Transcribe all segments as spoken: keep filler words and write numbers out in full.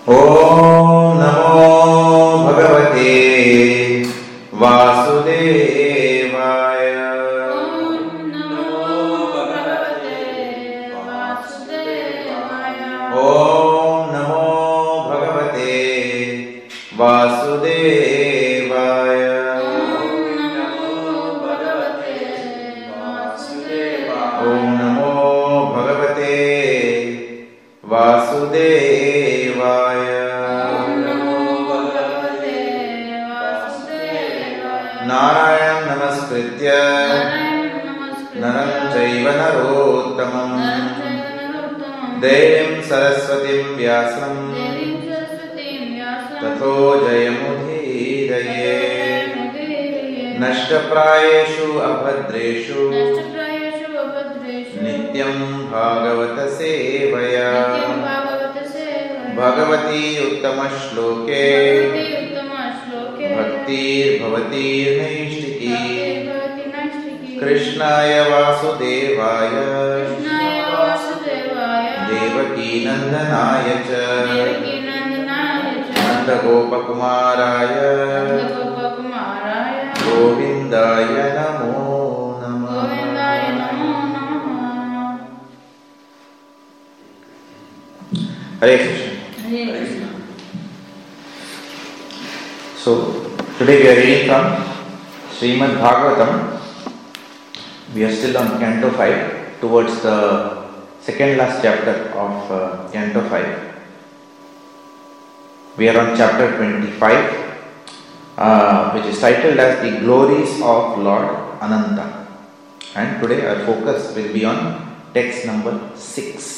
Om Namo Bhagavate Vasudevaya. Om Namo Bhagavate Vasudevaya. Om Namo Bhagavate Vasudevaya. Om Namo Bhagavate Vasudevaya. Om Namo Bhagavate Vasudevaya. Narayam Namaskritya Naram Chaiva Narottamam Devim Saraswatim Vyasam Tato Jayamudhiraye Nashtaprayeshu Abhadreshu Nityam Bhagavata Sevaya Bhagavati Uttama Shloke Bhaktir Bhavatir Naishtiki Krishnaya Vasudevaya Devaki Nandanaya Cha Nanda Gopakumaraya Govindaya Namo Namah. Hare Krishna. So, today we are reading from Srimad Bhagavatam. We are still on Canto five, towards the second last chapter of uh, Canto five. We are on chapter twenty-five, uh, which is titled as The Glories of Lord Ananta. And today our focus will be on text number six.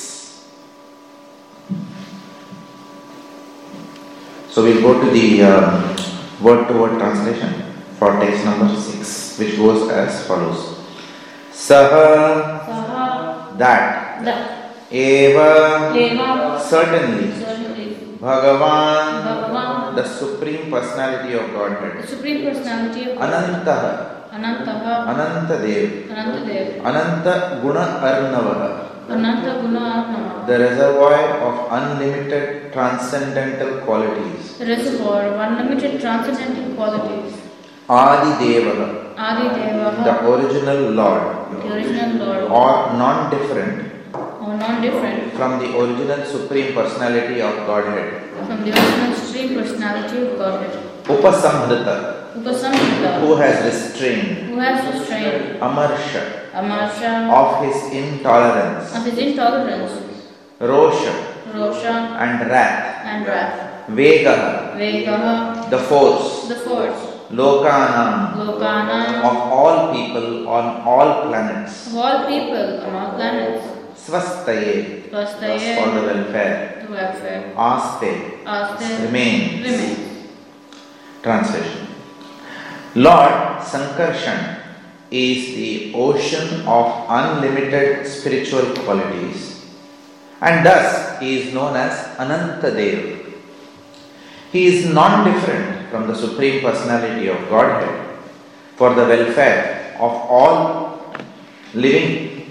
So we'll go to the um, word-to-word translation for text number six, which goes as follows. Saha, Saha, that, that, eva, eva, certainly, certainly, Bhagavan, Bhagavan, the Supreme Personality of the Godhead, Supreme Personality of Anantaha, Anantaha, Anantadev, Anantadev, Ananta Guna Arnavaha, Ananta Guna Arnava, the reservoir of unlimited transcendental qualities, the reservoir of unlimited transcendental qualities, Adi Devaha, Adi Deva, the original Lord, the original Lord, or non-different or non-different from the original Supreme Personality of Godhead, from the original Supreme Personality of Godhead, Upasamhrita, Upasamhita, who has restrained, who has restrained Amarsha, Amasha of his intolerance, of his intolerance, Rosha, Rosha and wrath, and wrath, Vegaha, Vegaha, the force, the force, Lokanam, Lokana, of all people on all planets, of all people on all planets, Swastaye, for Vastaye, the welfare, the welfare, Aste, Aste, remains. remains. Translation. Lord Sankarshan is the ocean of unlimited spiritual qualities, and thus he is known as Anantadev. He is non-different from the Supreme Personality of Godhead for the welfare of all living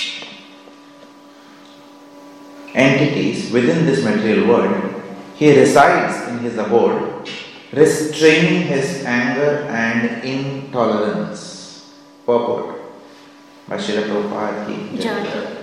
entities within this material world. He resides in his abode, restraining his anger and intolerance. Purport by Srila Prabhupada ki jai.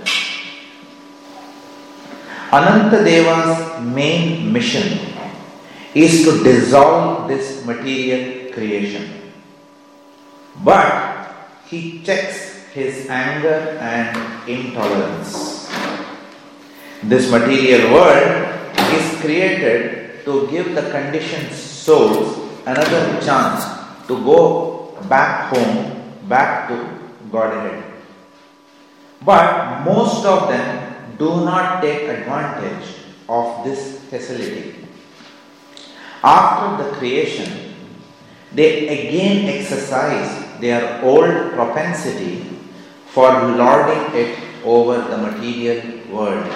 Anantadeva's main mission is to dissolve this material creation. But he checks his anger and intolerance. This material world is created to give the conditioned souls another chance to go back home, back to Godhead. But most of them do not take advantage of this facility. After the creation, they again exercise their old propensity for lording it over the material world.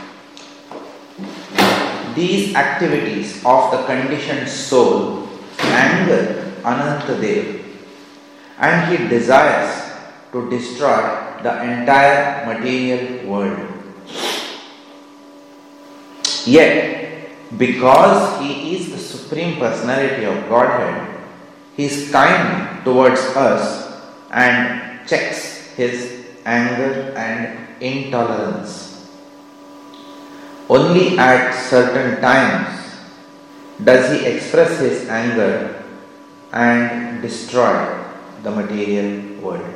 These activities of the conditioned soul anger Anantadev, and he desires to destroy the entire material world. Yet, because He is the Supreme Personality of Godhead, He is kind towards us and checks His anger and intolerance. Only at certain times does He express His anger and destroy the material world.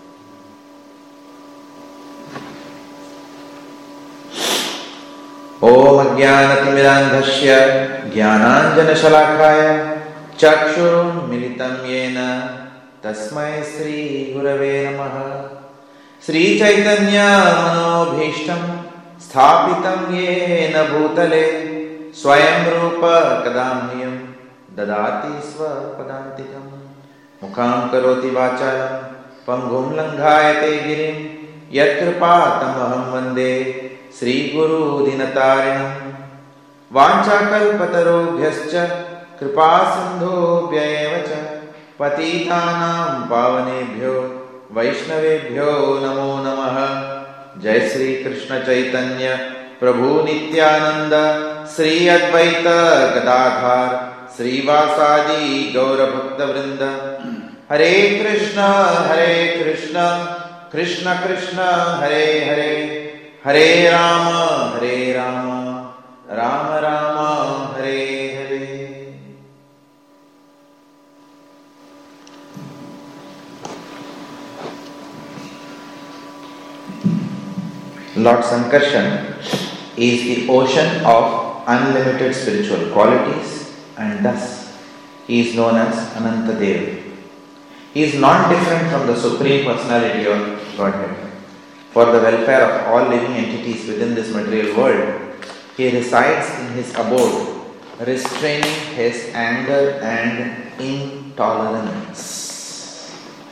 Om Ajnanatimirandhasya Jnananjanashalakaya Chakshurunmilitam Yena Tasmai Sri Gurave Namaha. Sri Chaitanya Manobhishtam Sthapitam Yena Bhutale Swayam Rupa Kadamniyam Dadati Swapadantikam Mukham Karoti Vachalam Pangum Langhayate Girim Yat Kripatam Aham Vande Sri Guru Dinatarinam Vanchakalpatarobhyascha Kripa Sindhobhya evacha Patitanam Pavanebhyo Vaishnavebhyo Namo Namaha. Jai Sri Krishna Chaitanya Prabhu Nityananda Sri Advaita Gadadhar Sri Vasadi Gaura Bhakta Vrinda. Hare Krishna Hare Krishna Krishna Krishna Hare Hare Hare Rama, Hare Rama, Rama Rama, Hare Hare. Lord Sankarshan is the ocean of unlimited spiritual qualities, and thus he is known as Anantadeva. He is not different from the Supreme Personality of Godhead. For the welfare of all living entities within this material world, He resides in His abode, restraining His anger and intolerance.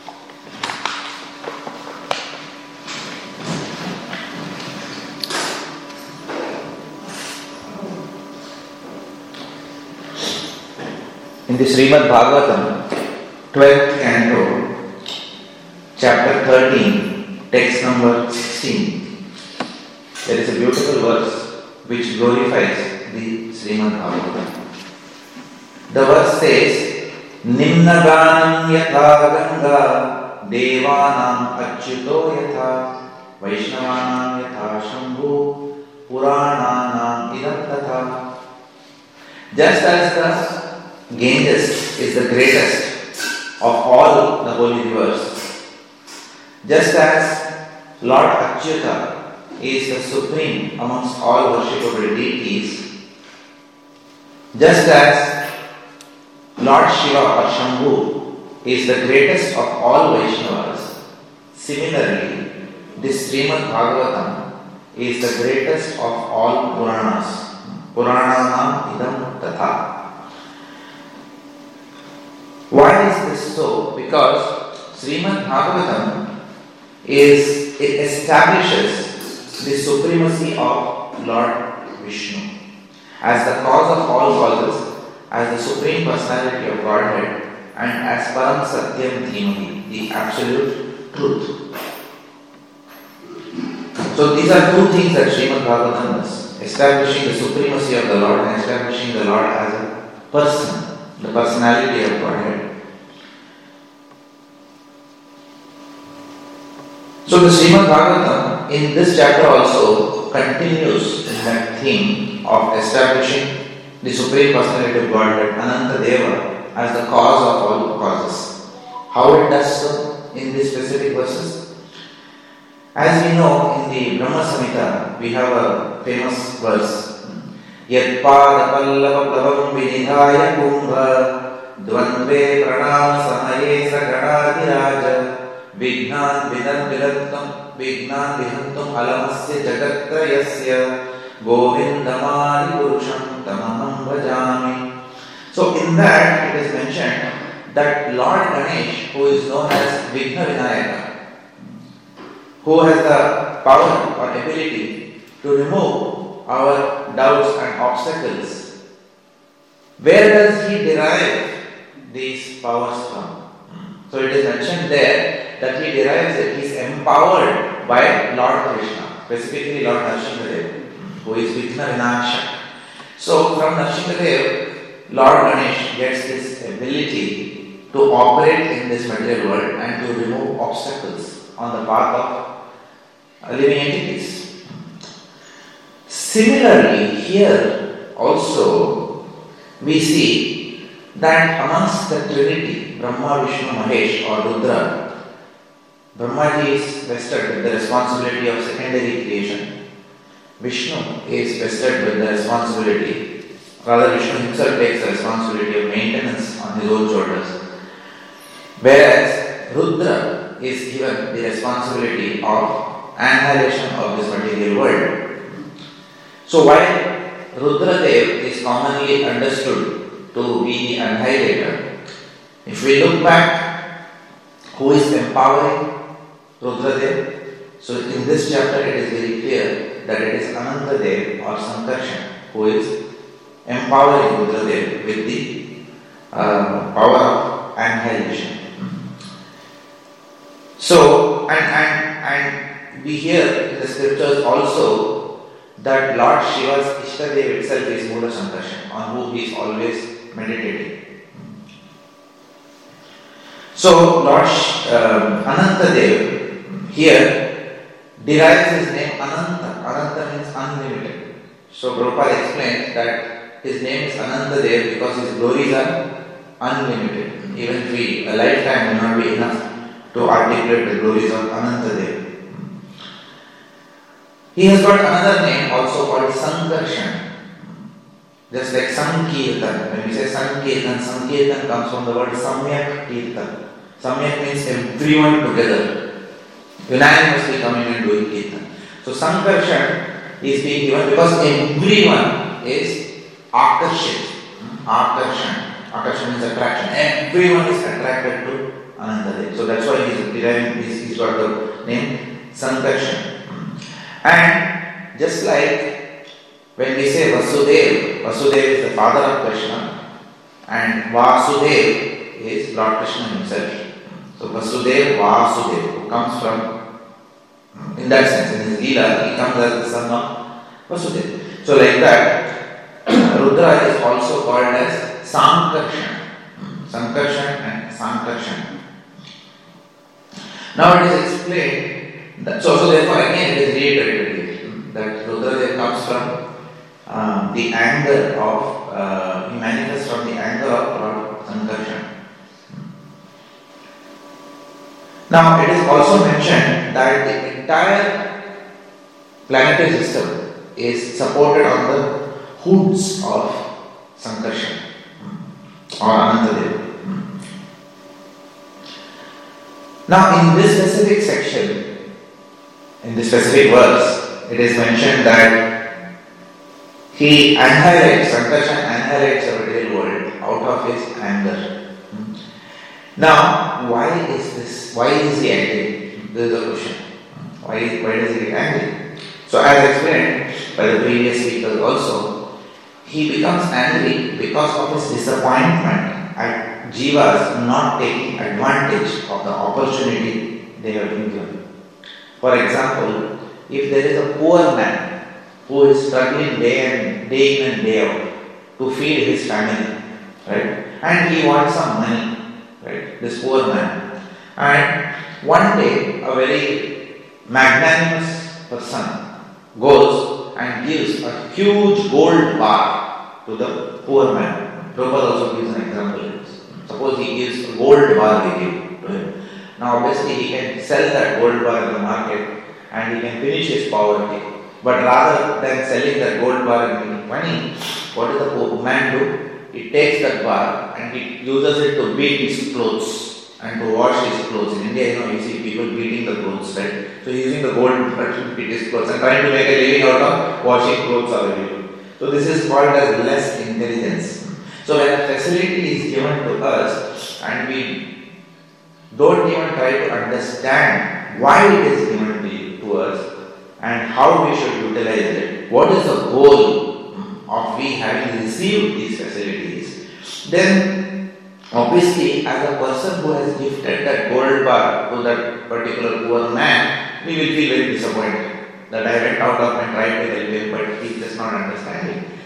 In the Srimad Bhagavatam, twelfth canto, chapter thirteen, text number sixteen, there is a beautiful verse which glorifies the Srimad Bhagavatam. The verse says, Nimnaganam yatha ganga devanam achyuto yatha vaishnavanam yatha shambhu purananam idam tatha. Just as the Ganges is the greatest of all the holy rivers, just as Lord Achyuta is the supreme amongst all worshipable deities, just as Lord Shiva or Shambhu is the greatest of all Vaishnavas, similarly, this Srimad Bhagavatam is the greatest of all Puranas. Purananam idam tatha. Why is this so? Because Srimad Bhagavatam is, it establishes the supremacy of Lord Vishnu as the cause of all causes, as the Supreme Personality of Godhead, and as Param Satyam Dhimahi, the absolute truth. So these are two things that Srimad Bhagavatam does, establishing the supremacy of the Lord and establishing the Lord as a person, the personality of Godhead. So the Srimad Bhagavatam in this chapter also continues in that theme of establishing the Supreme Personality of Godhead, Anantadeva, as the cause of all causes. How it does so in these specific verses? As we know, in the Brahma Samhita, we have a famous verse. Yat pada pallava plavam vinidhaya kumbha dvandve pranam samaye sagadadiraja Vignan vidan vidantam Vignan vihantam alamasya jagatrayasya Govindamadi purusham tamaham bhajami. So in that it is mentioned that Lord Ganesh, who is known as Vigna Vinayaka, who has the power or ability to remove our doubts and obstacles, where does he derive these powers from? So it is mentioned there that he derives it, he is empowered by Lord Krishna, specifically Lord Narasimha, who is Vigna Vinasha. So from Narsinghadev, Lord Ganesh gets this ability to operate in this material world and to remove obstacles on the path of living entities. Similarly, here also we see that amongst the Trinity, Brahma, Vishnu, Mahesh or Rudra, Brahmaji is vested with the responsibility of secondary creation. Vishnu is vested with the responsibility, rather Vishnu himself takes the responsibility of maintenance on his own shoulders. Whereas Rudra is given the responsibility of annihilation of this material world. So while Rudradev is commonly understood to be the annihilator, if we look back, who is empowering Rudradev? So in this chapter it is very clear that it is Anantadev or Sankarshan who is empowering Rudradev with the uh, power of annihilation. So, and, and, and we hear in the scriptures also that Lord Shiva's Ishtadev itself is Mula Sankarshan, on whom he is always meditating. So, Lord um, Anantadev here derives his name Ananta. Ananta means unlimited. So, Prabhupada explains that his name is Anantadev because his glories are unlimited. Even if we, a lifetime will not be enough to articulate the glories of Anantadev. He has got another name also called Sankarshan. Just like Sankirtan. When we say Sankirtan, Sankirtan comes from the word Samyak Kirtan. Samyak means everyone together, unanimously coming and doing Kirtan. So Sankarshan is being given because everyone is Akarshit. Akarshan. Akarshan is attraction. Everyone is attracted to Anantadev. So that's why he's deriving, he's, he's got the name Sankarshan. And just like when we say Vasudev, Vasudev is the father of Krishna and Vasudev is Lord Krishna himself. So Vasudev, Vasudev, who comes from, in that sense, in his Leela, he comes as the son of Vasudev. So like that, Rudra is also called as Sankarshan. Sankarshan and Sankarshan. Now it is explained that, so, so therefore again it is reiterated that Rudradev comes from uh, the anger of, uh, he manifests from the anger of Lord Sankarshan. Now it is also mentioned that the entire planetary system is supported on the hoods of Sankarshan or Anantadev. Now in this specific section, in this specific verse, it is mentioned that he annihilates, Sankarshan annihilates the material world out of his anger. Now, why is this? Why is he angry? This is the question. Why, why does he get angry? So as explained by the previous speakers also, he becomes angry because of his disappointment at Jivas not taking advantage of the opportunity they have been given. For example, if there is a poor man who is struggling day and day in and day out to feed his family, right, and he wants some money, right, this poor man, and one day a very magnanimous person goes and gives a huge gold bar to the poor man. Prabhupada also gives an example. Suppose he gives a gold bar he gave to him. Now obviously he can sell that gold bar in the market and he can finish his poverty. But rather than selling that gold bar and making money, what does the poor man do? He takes that bar and he uses it to beat his clothes and to wash his clothes. In India, you know, you see people beating the clothes, right? So he's using the gold bar to beat his clothes and trying to make a living out of washing clothes other people. So this is called as less intelligence. So when a facility is given to us and we don't even try to understand why it is given to us and how we should utilize it, what is the goal of we having received these facilities, then obviously as a person who has gifted that gold bar to that particular poor man, we will feel very disappointed that I went out of my tried to help him but he is just not understanding.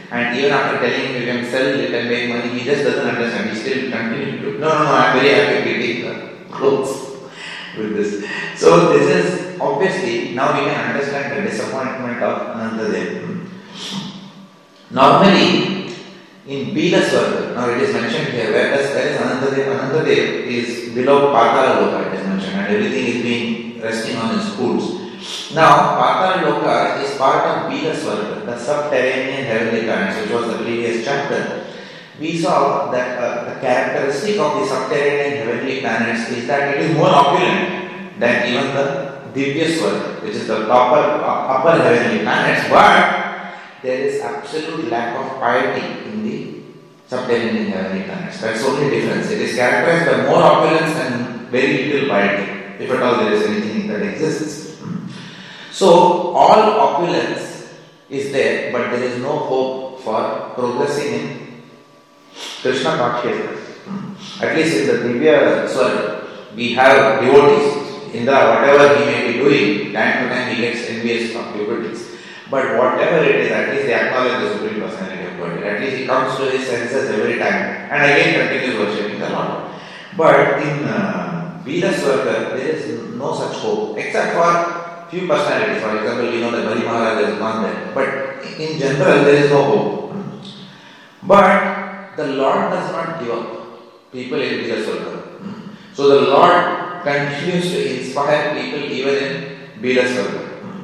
And even after telling him you can sell it and make money, he just doesn't understand. He still continues to do. No, no, no, I'm very happy getting the clothes with this. So this is obviously, now we can understand the disappointment of Anantadev. Normally, in Bilaswara, now it is mentioned here, where does where is Anantadev? Anantadev is below Patala Loka, it is mentioned, and everything is being resting on his foods. Now, Patala Loka is part of Bilaswara, the subterranean heavenly planets, which was the previous chapter. We saw that uh, the characteristic of the subterranean heavenly planets is that it is more opulent than even the Divyaswara, which is the upper, uh, upper heavenly planets, but there is absolute lack of piety in the subterranean heavenly planets. That's the only difference. It is characterized by more opulence and very little piety, if at all there is anything that exists. So, all opulence is there, but there is no hope for progressing in Krishna consciousness. At least in the Divya Swara, we have devotees. Indra, whatever he may be doing, time to time he gets envious of devotees. But whatever it is, at least they acknowledge the Supreme Personality of Godhead. At least he comes to his senses every time and again continues worshipping the Lord. But in uh, Veeda Swarga, there is no such hope, except for few personalities. For example, we know that Bali Maharaj has gone there. But in general, there is no hope. But the Lord does not give up people in Veeda Swarga. So the Lord continues to inspire people even in Veeda Swarga,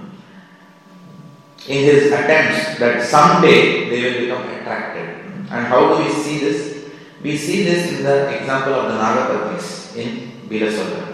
in his attempts that someday they will become attracted. And how do we see this? We see this in the example of the Nagapatnis in Veeda Swarga.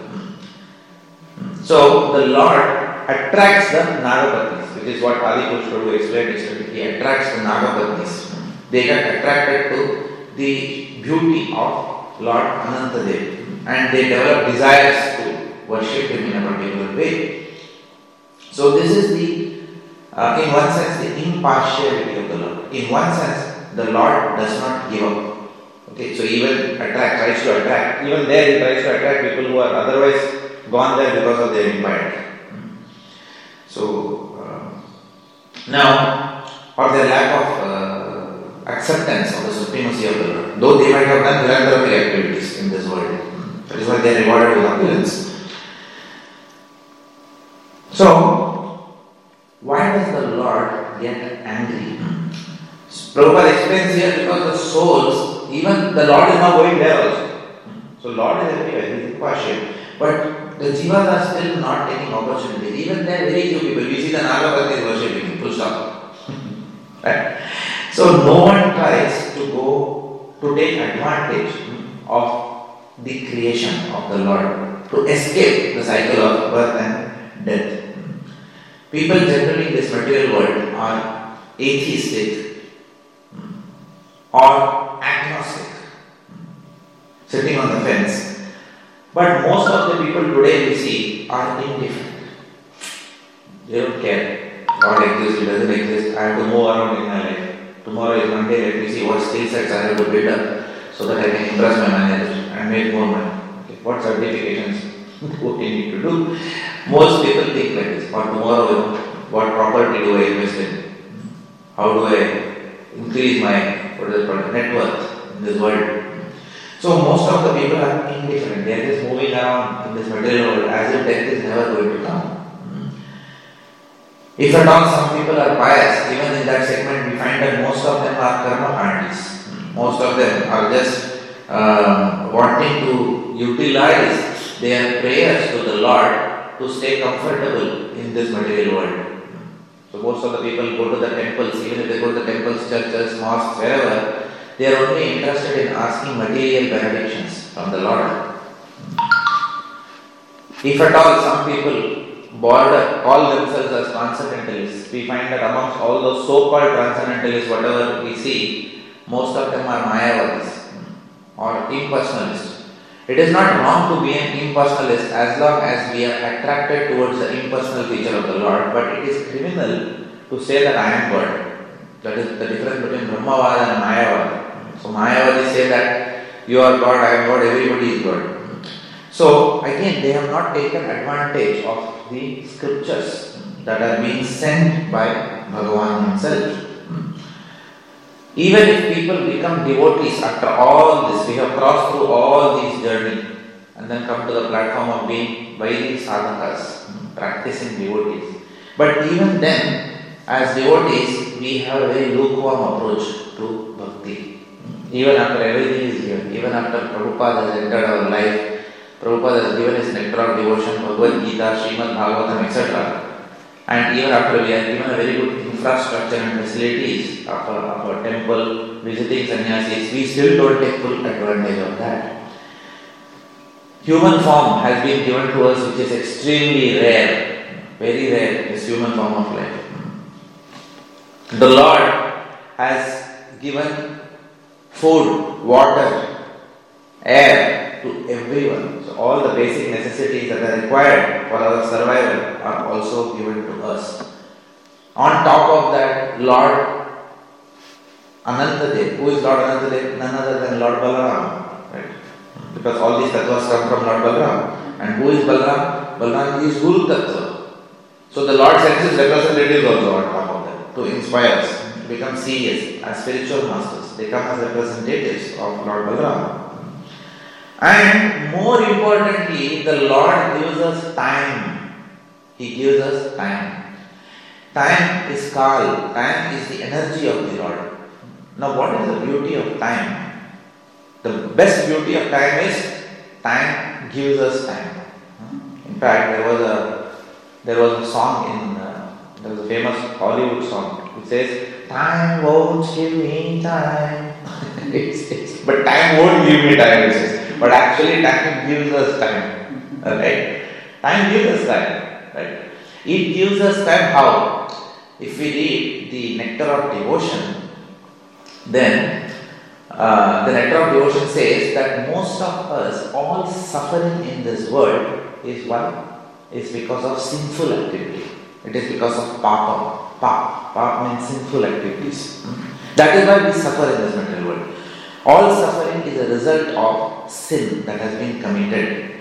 So the Lord attracts the Nagapatnis, which is what Adi Prabhu explained yesterday. He attracts the Nagapatnis. They get attracted to the beauty of Lord Anantadev and they develop desires to worship him in a particular way. So this is the Uh, in one sense, the impartiality of the Lord. In one sense, the Lord does not give up. Okay, so even attract, tries to attract. Even there, he tries to attract people who are otherwise gone there because of their impiety. So uh, now, or their lack of uh, acceptance of the supremacy of the Lord, though they might have done philanthropic activities in this world, that is why they are rewarded with opulence. So, why does the Lord get angry? Prabhupada explains here because the souls, even the Lord is not going there also. So Lord is everywhere, he is impartial. But the jivas are still not taking opportunities. Even there, very few people. We see the Nagapati is worshipping, full stop. Right? So no one tries to go to take advantage of the creation of the Lord, to escape the cycle of birth and death. People generally in this material world are atheistic or agnostic, sitting on the fence. But most of the people today we see are indifferent. They don't care. God exists, it doesn't exist. I have to move around in my life. Tomorrow is Monday, let me see what skill sets I have to build up so that I can impress my manager and make more money. Okay. What certifications do I need to do? Most people think like this. For tomorrow, what property do I invest in? How do I increase my what is it called, net worth in this world? So most of the people are indifferent. They are just moving around in this material world as if death is never going to come. If at all some people are pious, even in that segment we find that most of them are karma kandis. Most of them are just uh, wanting to utilize their prayers to the Lord to stay comfortable in this material world. So most of the people go to the temples, even if they go to the temples, churches, mosques, wherever, they are only interested in asking material benedictions from the Lord. If at all some people border, call themselves as transcendentalists, we find that amongst all those so-called transcendentalists, whatever we see, most of them are Mayavadis or impersonalists. It is not wrong to be an impersonalist as long as we are attracted towards the impersonal feature of the Lord, but it is criminal to say that I am God. That is the difference between Brahmavada and Mayavada. So Mayavadis say that you are God, I am God, everybody is God. So again, they have not taken advantage of the scriptures that are being sent by Bhagavan himself. Even if people become devotees after all this, we have crossed through all these journey and then come to the platform of being Vaidhi sadhakas, practicing devotees. But even then, as devotees, we have a very lukewarm approach to bhakti. Even after everything is given, even after Prabhupada has entered our life, Prabhupada has given his nectar of devotion, Bhagavad Gita, Srimad Bhagavatam, et cetera. And even after we are given a very good infrastructure and facilities of a, of a temple, visiting sannyasis, we still don't take full advantage of that. Human form has been given to us, which is extremely rare, very rare, this human form of life. The Lord has given food, water, air to everyone. So all the basic necessities that are required for our survival are also given to us. On top of that, Lord Anantadev, who is Lord Anantadev? None other than Lord Balaram, right? Because all these tattvas come from Lord Balaram. And who is Balaram? Balaram is Guru Tattva. So the Lord sends his representatives also on top of that to inspire us, to become serious as spiritual masters. They come as representatives of Lord Balaram. And more importantly, the Lord gives us time. He gives us time. Time is kal. Time is the energy of the Lord. Now what is the beauty of time? The best beauty of time is time gives us time. In fact, there was a there was a song in uh, there was a famous Hollywood song which says, "Time won't give me time." it's, it's, but time won't give me time. It says. But actually time gives us time. Right? Time gives us time. Right? It gives us time how? If we read the Nectar of Devotion, then uh, the Nectar of Devotion says that most of us, all suffering in this world is why? Is because of sinful activity. It is because of papa. Papa, papa means sinful activities. That is why we suffer in this material world. All suffering is a result of sin that has been committed.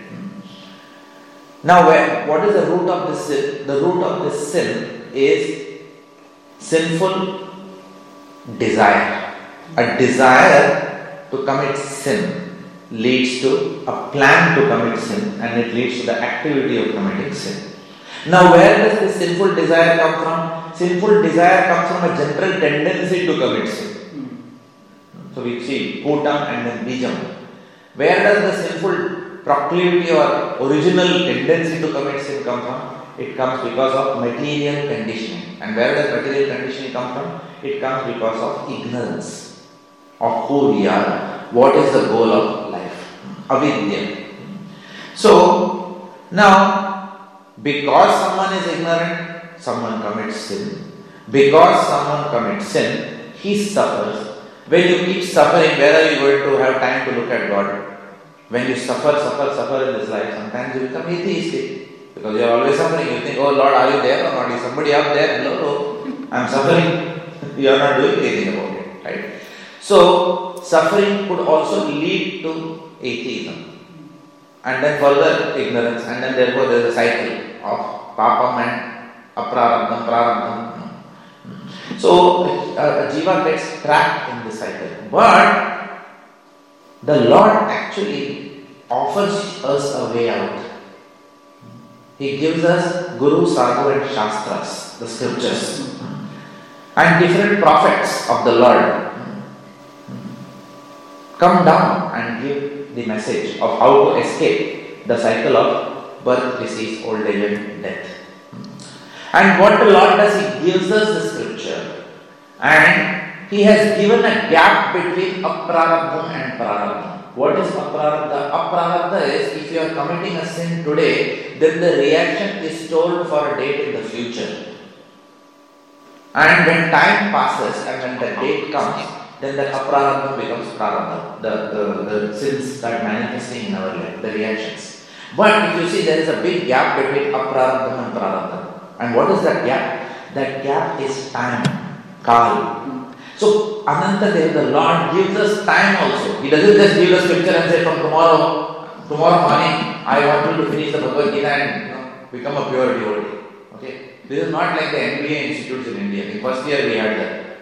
Now, where, what is the root of this sin? The root of this sin is sinful desire. A desire to commit sin leads to a plan to commit sin, and it leads to the activity of committing sin. Now, where does this sinful desire come from? Sinful desire comes from a general tendency to commit sin. So we see Kutam and then Bijam. Where does the sinful proclivity or original tendency to commit sin come from? It comes because of material conditioning. And where does material conditioning come from? It comes because of ignorance of who we are. What is the goal of life? Avidya. So, now, because someone is ignorant, someone commits sin. Because someone commits sin, he suffers. When you keep suffering, where are you going to have time to look at God? When you suffer, suffer, suffer in this life, sometimes you become atheistic. Because you are always suffering. You think, oh Lord, are you there or not? Is somebody up there? No, no. I am suffering. You are not doing anything about it. Right? So, suffering could also lead to atheism. And then further ignorance. And then therefore there is a cycle of papam and aprarabdham, prarabdham. So, a jiva gets trapped in this cycle. But the Lord actually offers us a way out. He gives us Guru, Sadhu and Shastras, the scriptures, and different prophets of the Lord come down and give the message of how to escape the cycle of birth, disease, old age and death. And what the Lord does, He gives us the scripture, and He has given a gap between aprarabdham and prarabdham. What is aprarabdha? Aprarabdha is if you are committing a sin today, then the reaction is told for a date in the future. And when time passes and when the date comes, then the aprarabdham becomes prarabdha. The, the, the sins start manifesting in our life, the reactions. But if you see, there is a big gap between aprarabdham and prarabdham. And what is that gap? That gap is time, kal. So, Anantadev, the Lord gives us time also. He doesn't just give the scripture and say, from tomorrow, tomorrow morning, I want you to finish the Bhagavad Gita and you know, become a pure devotee. Okay? This is not like the M B A institutes in India. In first year we had that.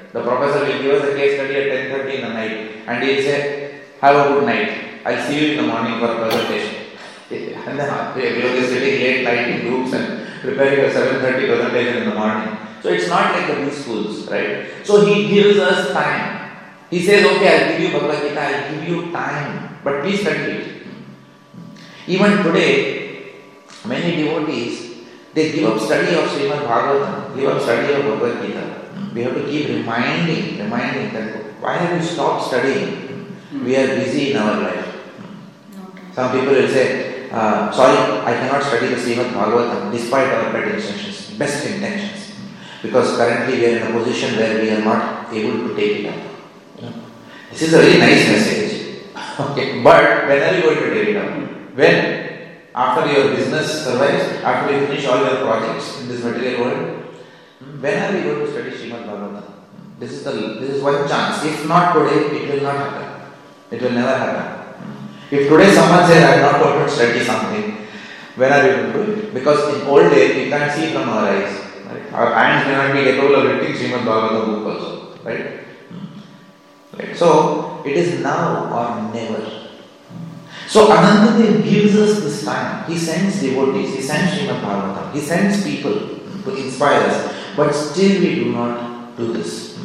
The professor will give us a case study at ten thirty in the night and he'll say, have a good night. I'll see you in the morning for a presentation. And then everyone is sitting late night in groups and preparing a seven thirty presentation in the morning. So it's not like the B schools, right? So he gives us time. He says, okay, I'll give you Bhagavad Gita, I'll give you time, but please study it. Even today, many devotees, they give up study of Srimad Bhagavatam, give up study of Bhagavad Gita. We have to keep reminding, reminding that why have you stopped studying? We are busy in our life. Some people will say, uh, sorry, I cannot study the Srimad Bhagavatam despite our best intentions, best intentions. Because currently we are in a position where we are not able to take it up. You know? This is a very nice message. Okay, but when are you going to take it up? When? After your business survives, after you finish all your projects in this material world, when are we going to study Srimad Bhagavatam? This is the this is one chance. If not today, it will not happen. It will never happen. If today someone says, I am not going to study something, when are we going to do it? Because in old days, we can't see from our eyes. Right? Our hands may not be capable of reading Srimad Bhagavatam book also. Right? Right? So, it is now or never. So Anantadev gives us this time. He sends devotees, he sends Srimad Bhagavatam, he sends people to inspire us, but still we do not do this.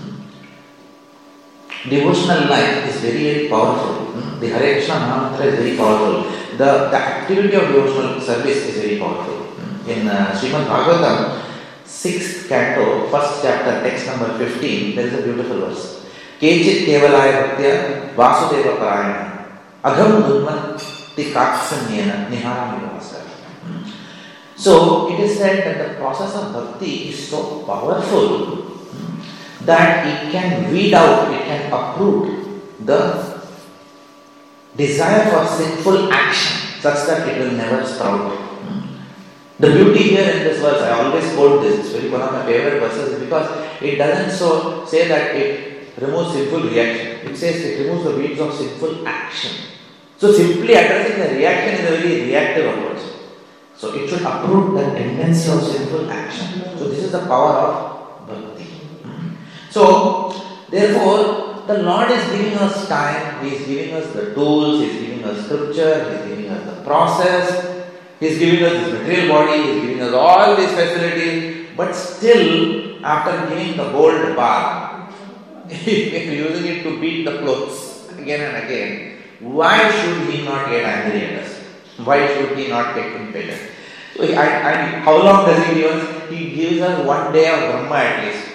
Devotional life is very, very powerful. The Hare Krishna Mahamantra is very powerful. The, the activity of devotional service is very powerful. In uh, Srimad Bhagavatam, sixth canto, first chapter, text number fifteen, there is a beautiful verse. Kechit kevalaya bhaktya vasudeva parayana. Agham dudmanti kaksanyena niharamivasa. So it is said that the process of bhakti is so powerful that it can weed out, it can uproot the desire for sinful action such that it will never sprout. The beauty here in this verse, I always quote this, it's very one of my favorite verses because it doesn't so say that it removes sinful reaction. It says it removes the weeds of sinful action. So simply addressing the reaction is a very reactive approach. So it should uproot the tendency of sinful action. So this is the power of bhakti. So therefore, the Lord is giving us time, He is giving us the tools, He is giving us scripture, He is giving us the process, He is giving us this material body, He is giving us all these facilities, but still, after giving the gold bar, if we are using it to beat the clothes again and again, why should He not get angry at us? Why should He not get impatient? So, I, I, how long does He give us? He gives us one day of Brahma at least.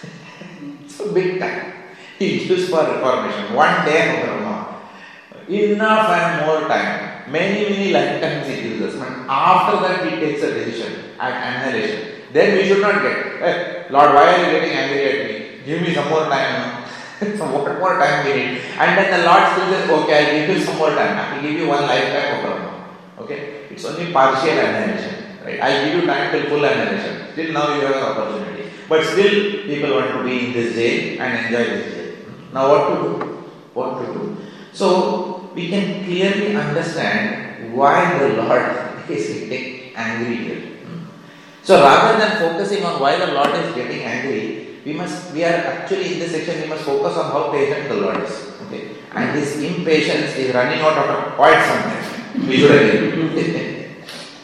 It's a big time. He gives for reformation. One day of Brahma. Enough and more time. Many, many lifetimes He gives us. But after that He takes a decision at annihilation. Then we should not get, hey, Lord, why are you getting angry at me? Give me some more time. So what more time we need? And then the Lord still says, okay, I'll give you some more time. I will give you one lifetime of Brahma. Okay? It's only partial annihilation. Right? I'll give you time till full annihilation. Still now you have an opportunity. But still people want to be in this jail and enjoy this jail. Now what to do? What to do? So we can clearly understand why the Lord is getting angry here. So rather than focusing on why the Lord is getting angry, we must, we are actually in this section, we must focus on how patient the Lord is. Okay? And this impatience is running out of quite some time. We should agree.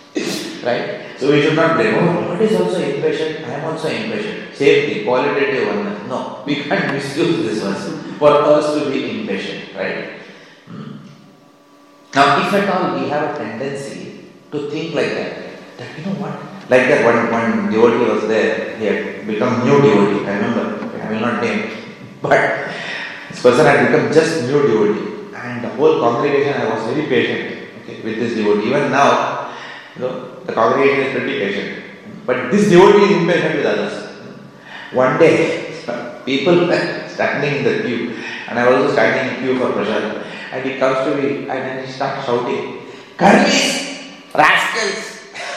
Right? So we should not blame, oh, Lord is also impatient, I am also impatient. Same thing, qualitative oneness. No, we can't misuse this verse for us to be impatient. Right? Hmm. Now, if at all we have a tendency to think like that, that you know what? Like that one, one devotee was there, he had become new devotee, I remember, I will not name, but this person had become just new devotee and the whole congregation, I was very patient okay, with this devotee. Even now, you know, the congregation is pretty patient, but this devotee is impatient with others. One day, people were standing in the queue and I was also standing in queue for prasad and he comes to me and then he starts shouting, Karmis, rascals!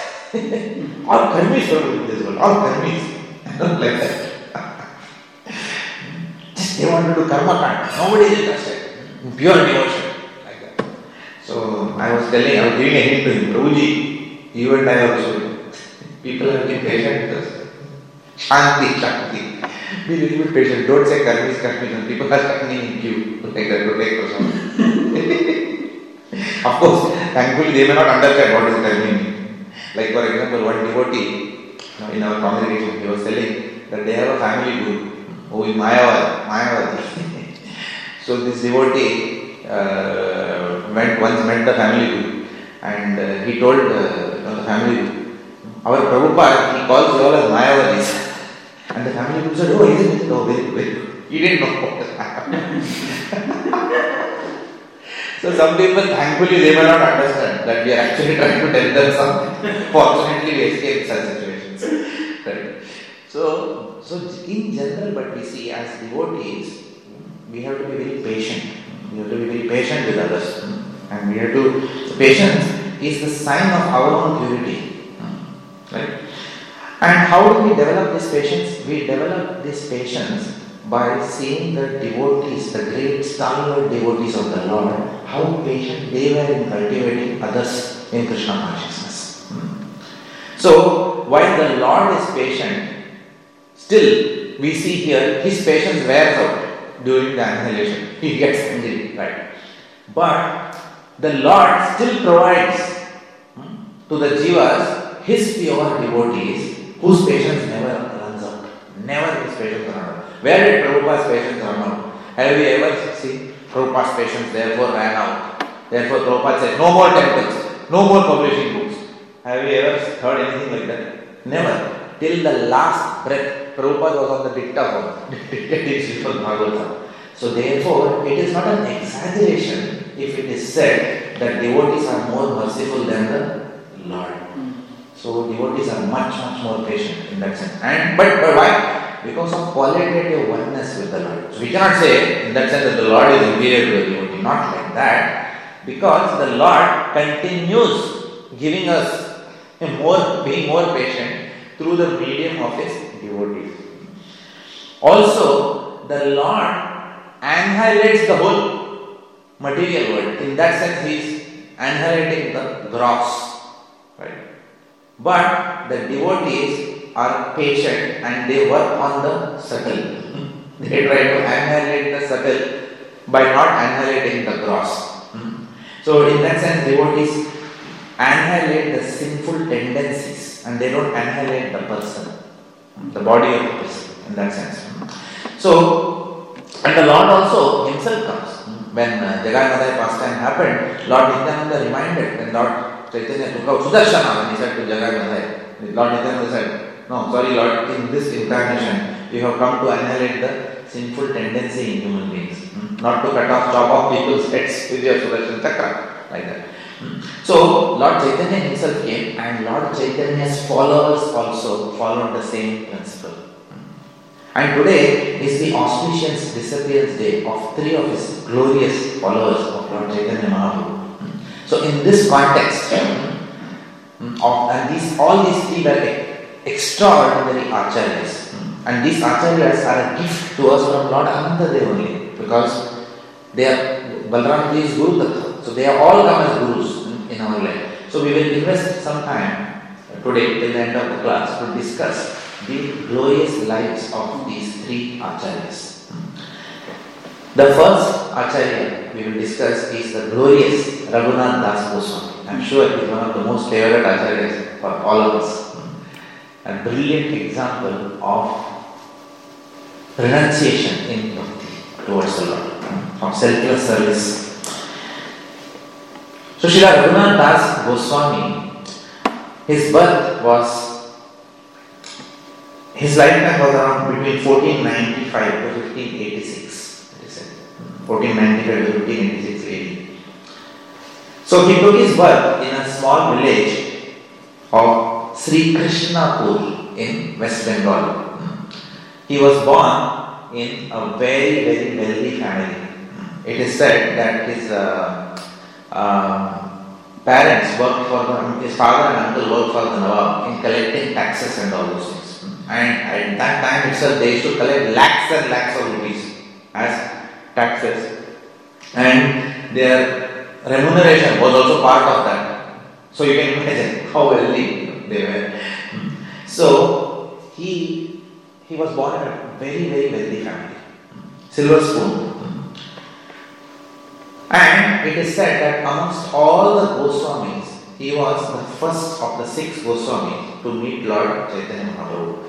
All karmis from this world, all karmis. Like that. Just they want to do karma kand. Nobody is interested. Pure devotion. Like that. So I was telling, I was giving a hint to him, Prabhuji, you and I also. People have been patient with us. Shanti, Shanti. Be a little bit patient. Don't say karmi is karmi. When people are standing in queue like that to take prasad. Of course, thankfully they may not understand what is karmi mean. Like for example, one devotee in our congregation, he was telling that they have a family guru who is Mayavad, Mayavad. So this devotee uh, went once met the family guru and uh, he told uh, you know, the family guru, our Prabhupada, he calls you all as Mayavadis. And the family guru said, oh, isn't it? Oh, very good, very good. He didn't know what was happening. So some people, thankfully, they may not understand that we are actually trying to tell them something. Fortunately, we escape such situations. Right? So, so in general, but we see as devotees, we have to be very patient. We have to be very patient with others. And we have to, so patience is the sign of our own purity. Right? And how do we develop this patience? We develop this patience by seeing the devotees, the great stalwart devotees of the Lord, how patient they were in cultivating others in Krishna consciousness. So, while the Lord is patient, still we see here his patience wears out during the annihilation. He gets angry, right? But the Lord still provides to the jivas his pure devotees whose patience never runs out. Never his patience runs out. Where did Prabhupada's patience run out? Have we ever seen Prabhupada's patience therefore ran out? Therefore Prabhupada said, no more temples, no more publishing books. Have you ever heard anything like that? Never. Till the last breath, Prabhupada was on the dictaphone, dictating Srimad Bhagavatam. So therefore, it is not an exaggeration if it is said that devotees are more merciful than the Lord. So devotees are much, much more patient in that sense. And but, but why? Because of qualitative oneness with the Lord. So we cannot say in that sense that the Lord is inferior to the devotee. Not like that. Because the Lord continues giving us a more, being more patient through the medium of His devotees. Also, the Lord annihilates the whole material world. In that sense, He is annihilating the gross. Right? But the devotees are patient and they work on the subtle. They try to annihilate the subtle by not annihilating the gross. So in that sense, devotees annihilate the sinful tendencies and they don't annihilate the person, the body of the person in that sense. So, and the Lord also Himself comes. When uh, Jagai Madai pastime happened, Lord Nityananda reminded, when Lord Chaitanya took out Sudarshana, when he said to Jagai Madai, Lord Nityananda said, no, sorry Lord, in this incarnation, you have come to annihilate the sinful tendency in human beings. Hmm? Not to cut off, chop off people's heads with your Sudarshan Chakra, like that. Hmm? So, Lord Chaitanya himself came and Lord Chaitanya's followers also followed the same principle. Hmm? And today is the auspicious disappearance day of three of his glorious followers of Lord Chaitanya Mahaprabhu. Hmm? So, in this context, hmm, of, and these all these three were extraordinary acharyas. And these acharyas are a gift to us from Lord Anantadev only, because they are, Balram Ji is Guru Tattva. So they have all come as gurus in, in our life. So we will invest some time today till the end of the class to discuss the glorious lives of these three acharyas. The first acharya we will discuss is the glorious Raghunath Das Goswami. I am sure he is one of the most favorite acharyas for all of us. A brilliant example of renunciation in bhakti towards the Lord, from selfless service. So Srila Raghunath Das Goswami, his birth was, his lifetime was around between fourteen ninety-five to fifteen eighty-six. It is said. fourteen ninety-five to fifteen eighty-six A D. So he took his birth in a small village of Sri Krishnapur in West Bengal. He was born in a very, very wealthy family. It is said that his uh, uh, parents worked for the, his father and uncle worked for the Nawab in collecting taxes and all those things. And at that time itself, they used to collect lakhs and lakhs of rupees as taxes. And their remuneration was also part of that. So you can imagine how wealthy they were. So he he was born in a very, very wealthy family. Silver spoon. And it is said that amongst all the Goswamis, he was the first of the six Goswamis to meet Lord Chaitanya Mahaprabhu.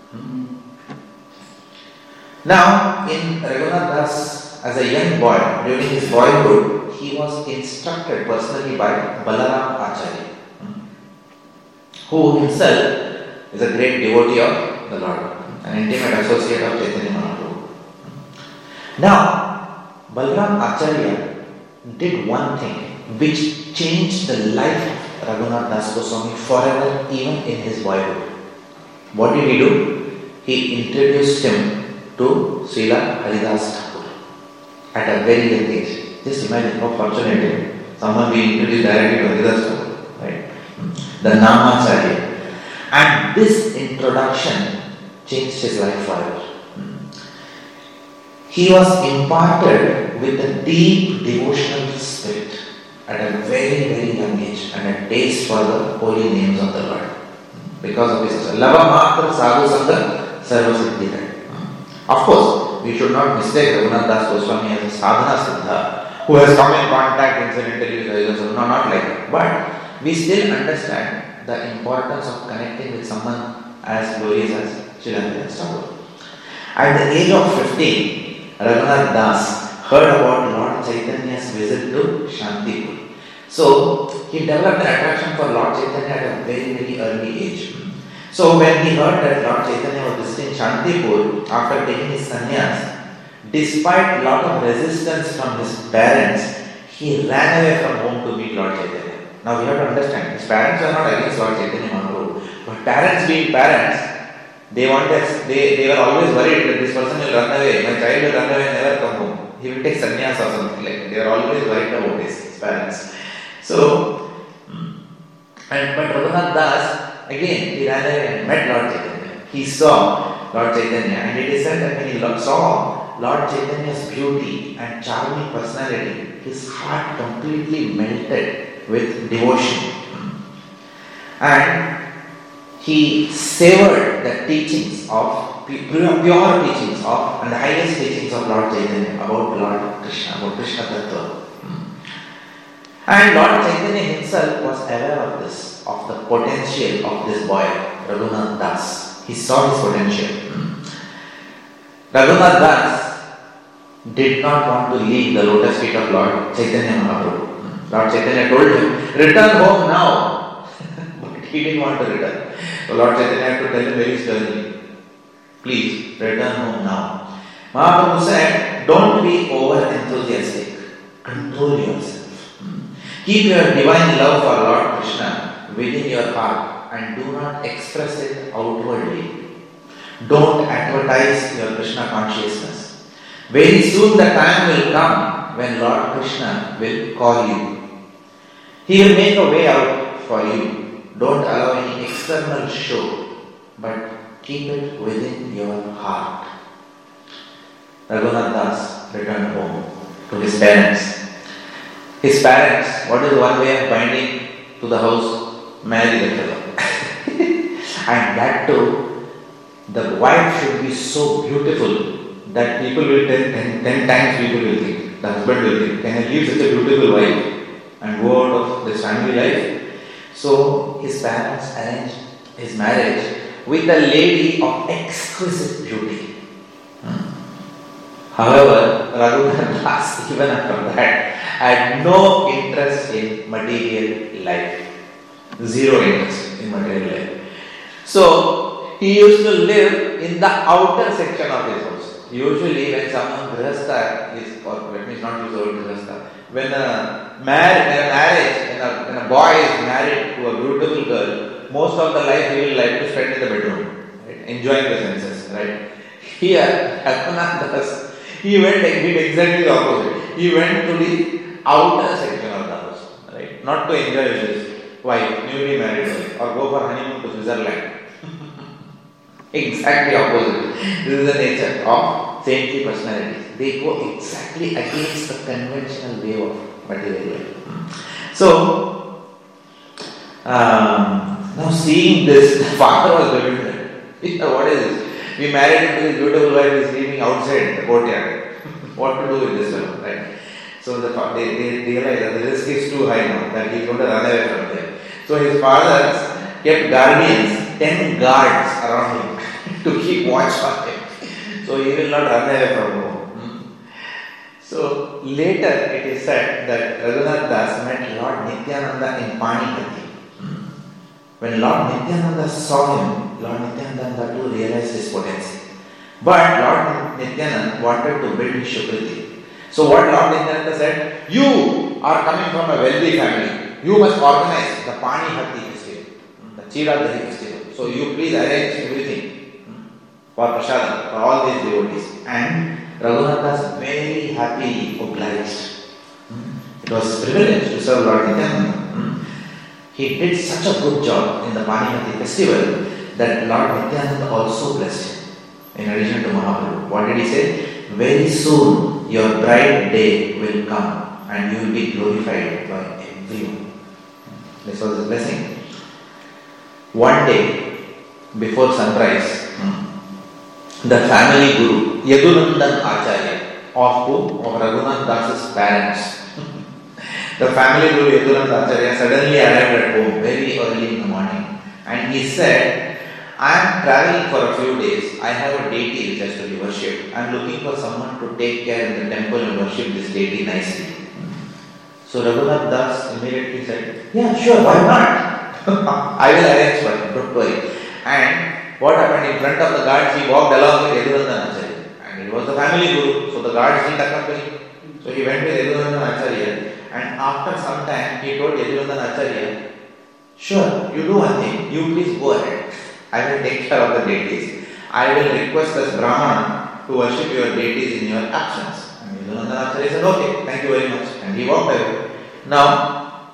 Now, in Raghunath Das, as a young boy, during his boyhood, he was instructed personally by Balaram Acharya, who himself is a great devotee of the Lord, an intimate associate of Chaitanya Mahaprabhu. Now, Balaram Acharya did one thing which changed the life of Raghunath Das Goswami forever, even in his boyhood. What did he do? He introduced him to Srila Haridas Thakur at a very young age. Just imagine how fortunate someone being introduced directly to Haridas Thakur, right? The Namacharya. And this introduction changed his life forever. He was imparted with a deep devotional spirit at a very, very young age and a taste for the holy names of the Lord. Because of his Lava Matra Sadhu Sangha Sarva Siddhika. Of course, we should not mistake Raghunath Das Goswami as a sadhana siddha who has come in contact incidentally with others. No, not like that. But we still understand the importance of connecting with someone as glorious as Srila Haridas Thakur. At the age of fifteen, Raghunath Das heard about Lord Chaitanya's visit to Shantipur. So, he developed an attraction for Lord Chaitanya at a very, very early age. So, when he heard that Lord Chaitanya was visiting Shantipur after taking his sannyas, despite a lot of resistance from his parents, he ran away from home to meet Lord Chaitanya. Now, we have to understand, his parents were not against Lord Chaitanya Mahaprabhu, but parents being parents, They wanted, they, they were always worried that this person will run away, my child will run away and never come home. He will take sannyas or something like that. They were always worried about his, his parents. So, and but Raghunath Das, again, he ran away and met Lord Chaitanya. He saw Lord Chaitanya, and it is said that when he saw Lord Chaitanya's beauty and charming personality, his heart completely melted with devotion. And he savored the teachings of, pure, pure teachings of, and the highest teachings of Lord Chaitanya about Lord Krishna, about Krishna Tattva. And Lord Chaitanya himself was aware of this, of the potential of this boy, Raghunath Das. He saw his potential. Raghunath Das did not want to leave the lotus feet of Lord Chaitanya Mahaprabhu. Lord Chaitanya told him, return home now. But he didn't want to return. So Lord Chaitanya had to tell him very sternly, please return home now. Mahaprabhu said, don't be over enthusiastic. Control yourself. Keep your divine love for Lord Krishna within your heart and do not express it outwardly. Don't advertise your Krishna consciousness. Very soon the time will come when Lord Krishna will call you. He will make a way out for you. Don't allow any external show, but keep it within your heart. Raghunath Das returned home to his parents. His parents, what is one way of binding to the house? Marry the fellow. And that too, the wife should be so beautiful that people will tell, ten, ten times people will think, the husband will think, can I leave such a beautiful wife and go out of this family life? So his parents arranged his marriage with a lady of exquisite beauty. Hmm. However, Raghunath Das, even after that, had no interest in material life. Zero interest in material life. So he used to live in the outer section of his house. Usually when someone grihastha is, or let me not use the word grihastha, when a, mar- when a marriage, when a, when a boy is married to a beautiful girl, most of the life he will like to spend in the bedroom, right? Enjoying the senses, right? Here, Raghunath Das, he went and did exactly the opposite. He went to the outer section of the house, right? Not to enjoy with his wife, newly married wife, or go for honeymoon to Switzerland. Exactly opposite. This is the nature of saintly personalities. They go exactly against the conventional way of material life. So, um, now seeing this, the father was bewildered. What is this? We married him to his beautiful wife, he is sleeping outside the courtyard. What to do with this fellow, right? So the, they, they realized that the risk is too high now, that he is going to run away from there. So his fathers kept guardians, ten guards around him to keep watch on him. So he will not run away from home. So later it is said that Raghunath Das met Lord Nityananda in Panipati. When Lord Nityananda saw him, Lord Nityananda too realized his potency. But Lord Nityananda wanted to build Shukriti. So what Lord Nityananda said, you are coming from a wealthy family. You must organize the Panipati festival, the Chiradahi festival. So you please arrange everything for Prasadam, for all these devotees. And Raghunath Das very happily obliged. It was a privilege to serve Lord Nityananda. He did such a good job in the Panipati festival that Lord Nityananda also blessed him. In addition to Mahaprabhu, what did he say? Very soon your bright day will come and you will be glorified by everyone. This was his blessing. One day before sunrise, the family guru, Yadunandan Acharya, of whom? Of Raghunath Das's parents. The family guru Yadunandan Acharya suddenly arrived at home very early in the morning and he said, I am traveling for a few days. I have a deity which has to be worshipped. I am looking for someone to take care in the temple and worship this deity nicely. So Raghunath Das immediately said, yeah, sure, why not? I will arrange for it, don't worry. And what happened? In front of the guards, he walked along with Yadunandan Acharya. And he was the family guru, so the guards didn't accompany. So he went with Yadunandan Acharya. And after some time, he told Yadunandan Acharya, sure, you do one thing, you please go ahead. I will take care of the deities. I will request as Brahmana to worship your deities in your absence. And Yadunandan Acharya said, okay, thank you very much. And he walked away. Now,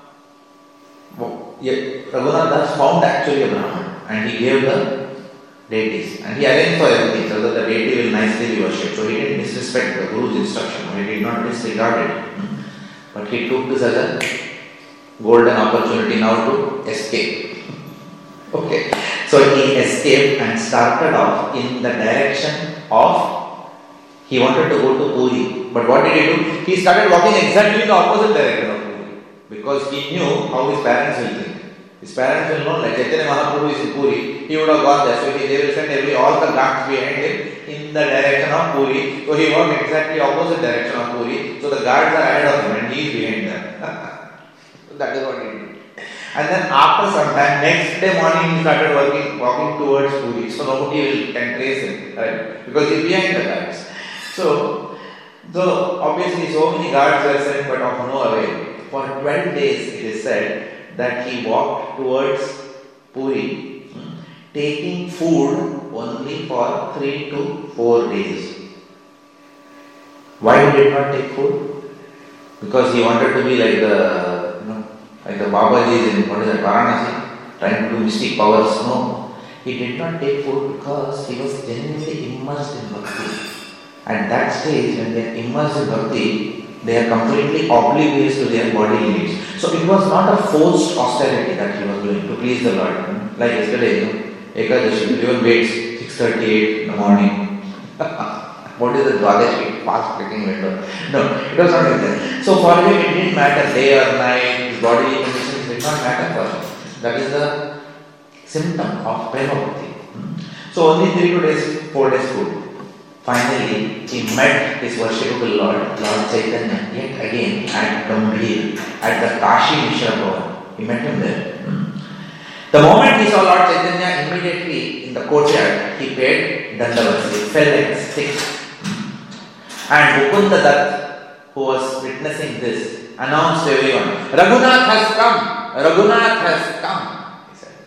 Raghunath Das found actually a Brahman and he gave the deities. And he arranged for everything so that the deity will nicely be worshipped. So he didn't disrespect the Guru's instruction, or he did not disregard it. But he took this as a golden opportunity now to escape. Okay, so he escaped and started off in the direction of, he wanted to go to Puri. But what did he do? He started walking exactly in the opposite direction of Puri. Because he knew how his parents will think. His parents will know, like Chaitanya Mahaprabhu is in Puri, he would have gone there. So he, they will send every, all the guards behind him in the direction of Puri. So he walked exactly opposite direction of Puri. So the guards are ahead of him and he is behind them. So that is what he did. And then after some time, next day morning he started working, walking towards Puri. So nobody will, can trace him, right? Because he is behind the guards. So, so obviously so many guards were sent but of no avail. For twelve days it is said that he walked towards Puri, taking food only for three to four days. Why he did not take food? Because he wanted to be like the, you know, like the Babajis in, what is that, Varanasi, trying to do mystic powers. No, he did not take food because he was genuinely immersed in bhakti. At that stage, when they are immersed in bhakti, they are completely oblivious to their bodily needs. So it was not a forced austerity that he was doing to please the Lord. Like yesterday, you know, Ekadashi, everyone waits six thirty-eight in the morning. What is the Dwadashi? Fast clicking window. No, it was not like that. So for him it didn't matter day or night, his bodily conditions did not matter for him. That is the symptom of Prema Bhakti. So only three to days, four days food. Finally, he met his worshipable Lord, Lord Chaitanya, yet again at Gambhir, at the Kashi Mishra Bhavan. He met him there. The moment he saw Lord Chaitanya, immediately in the courtyard, he paid Dandavasi, fell like a stick. And Mukunda Dutt, who was witnessing this, announced to everyone, Raghunath has come! Raghunath has come! He said.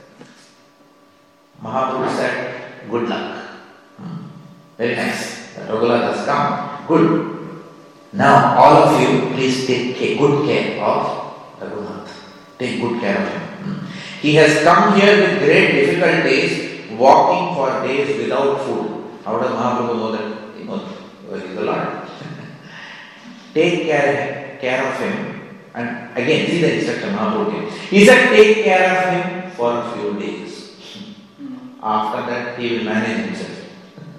Mahaprabhu said, good luck. Very nice. Raghunath has come. Good. Now all of you please take good care of Raghunath. Take good care of him. He has come here with great difficulties, walking for days without food. How does Mahaprabhu know that? He knows where is the Lord. Take care, care of him. And again, see the instruction Mahaprabhu gave. He said, take care of him for a few days. After that, he will manage himself.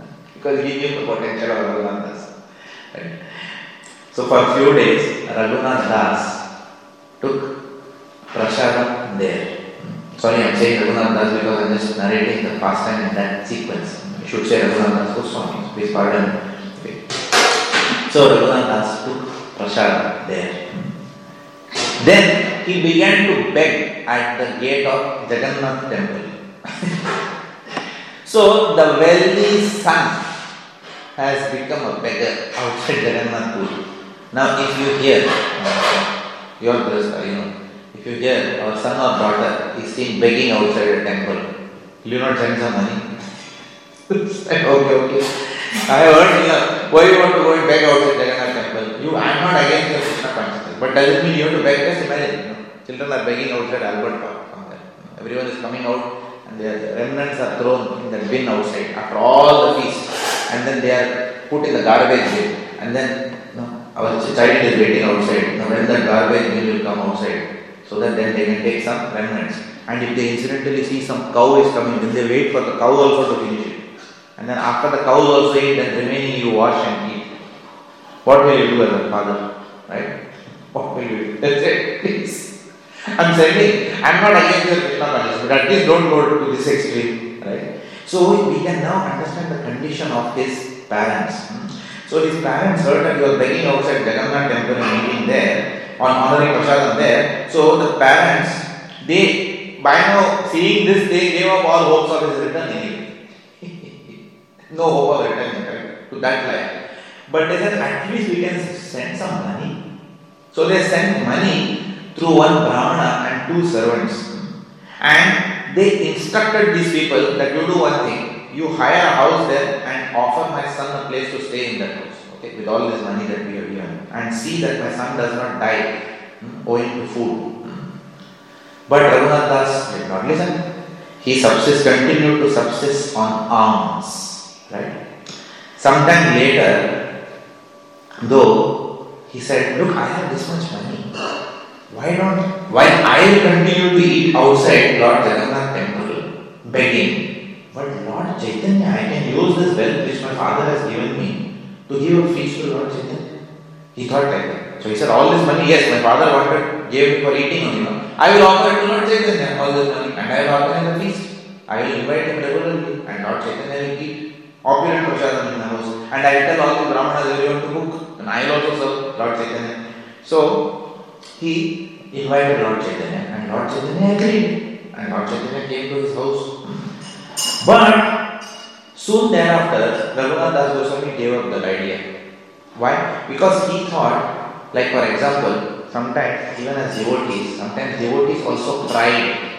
because he knew the potential of Raghunath Das. Right? So for a few days, Raghunath Das took prasadam there. Sorry, I'm saying Raghunath Das because I'm just narrating the pastime in that sequence. I should say Raghunath Das Goswami, please pardon. Okay. So Raghunath Das took prasadam there. Then he began to beg at the gate of Jagannath temple. So the wealthy son has become a beggar outside Jagannath Puri. Now if you hear, your brother, you know, if you hear our son or daughter is seen begging outside a temple, will you not send some money? okay, okay. I heard, you know, why you want to go and beg outside Jagannath temple? You, I am not against the Krishna consciousness, but does it mean you have to beg? Just imagine, you know, children are begging outside Albert Park somewhere. Everyone is coming out and their remnants are thrown in the bin outside after all the feast, and then they are put in the garbage bin, and then you know, our child is waiting outside. Now when the garbage bin will come outside, so that then they can take some remnants. And if they incidentally see some cow is coming, then they wait for the cow also to finish it. And then after the cow also eat, then remaining you wash and eat. What will you do as a father? Right? What will you do? That's it. Please. I'm sending. I'm not against the Krishna consciousness, but at least don't go to this extreme. Right? So we can now understand the condition of his parents. So his parents heard that he was begging outside Jagannath temple and eating there, on honoring prasadam there. So the parents, they, by now seeing this, they gave up all hopes of his return anyway. No hope of returning right, to that life. But they said, at least we can send some money. So they sent money through one Brahmana and two servants. And they instructed these people that you do one thing, you hire a house there and offer my son a place to stay in that house. Okay, with all this money that we have given. And see that my son does not die hmm, owing to food. Hmm. But Raghunath Das did not listen. He subsist, continued to subsist on alms. Right? Sometime later, though, he said, look, I have this much money. Why don't, why I will continue to eat outside Lord Jagannath temple, begging, but Lord Chaitanya, I can use this wealth which my father has given me to give a feast to Lord Chaitanya. He thought like that. So he said, all this money, yes, my father wanted, gave me for eating only. No? I will offer it to Lord Chaitanya, all this money, and I will organize a feast. I will invite him regularly, and Lord Chaitanya will eat opulent prasadam in the house. And I will tell all the Brahmanas everyone to cook, and I will also serve Lord Chaitanya. So he invited Lord Chaitanya, and Lord Chaitanya agreed. And Lord Chaitanya came to his house. But soon thereafter, Raghunath Das Goswami gave up that idea. Why? Because he thought, like for example, sometimes even as devotees, sometimes devotees also pride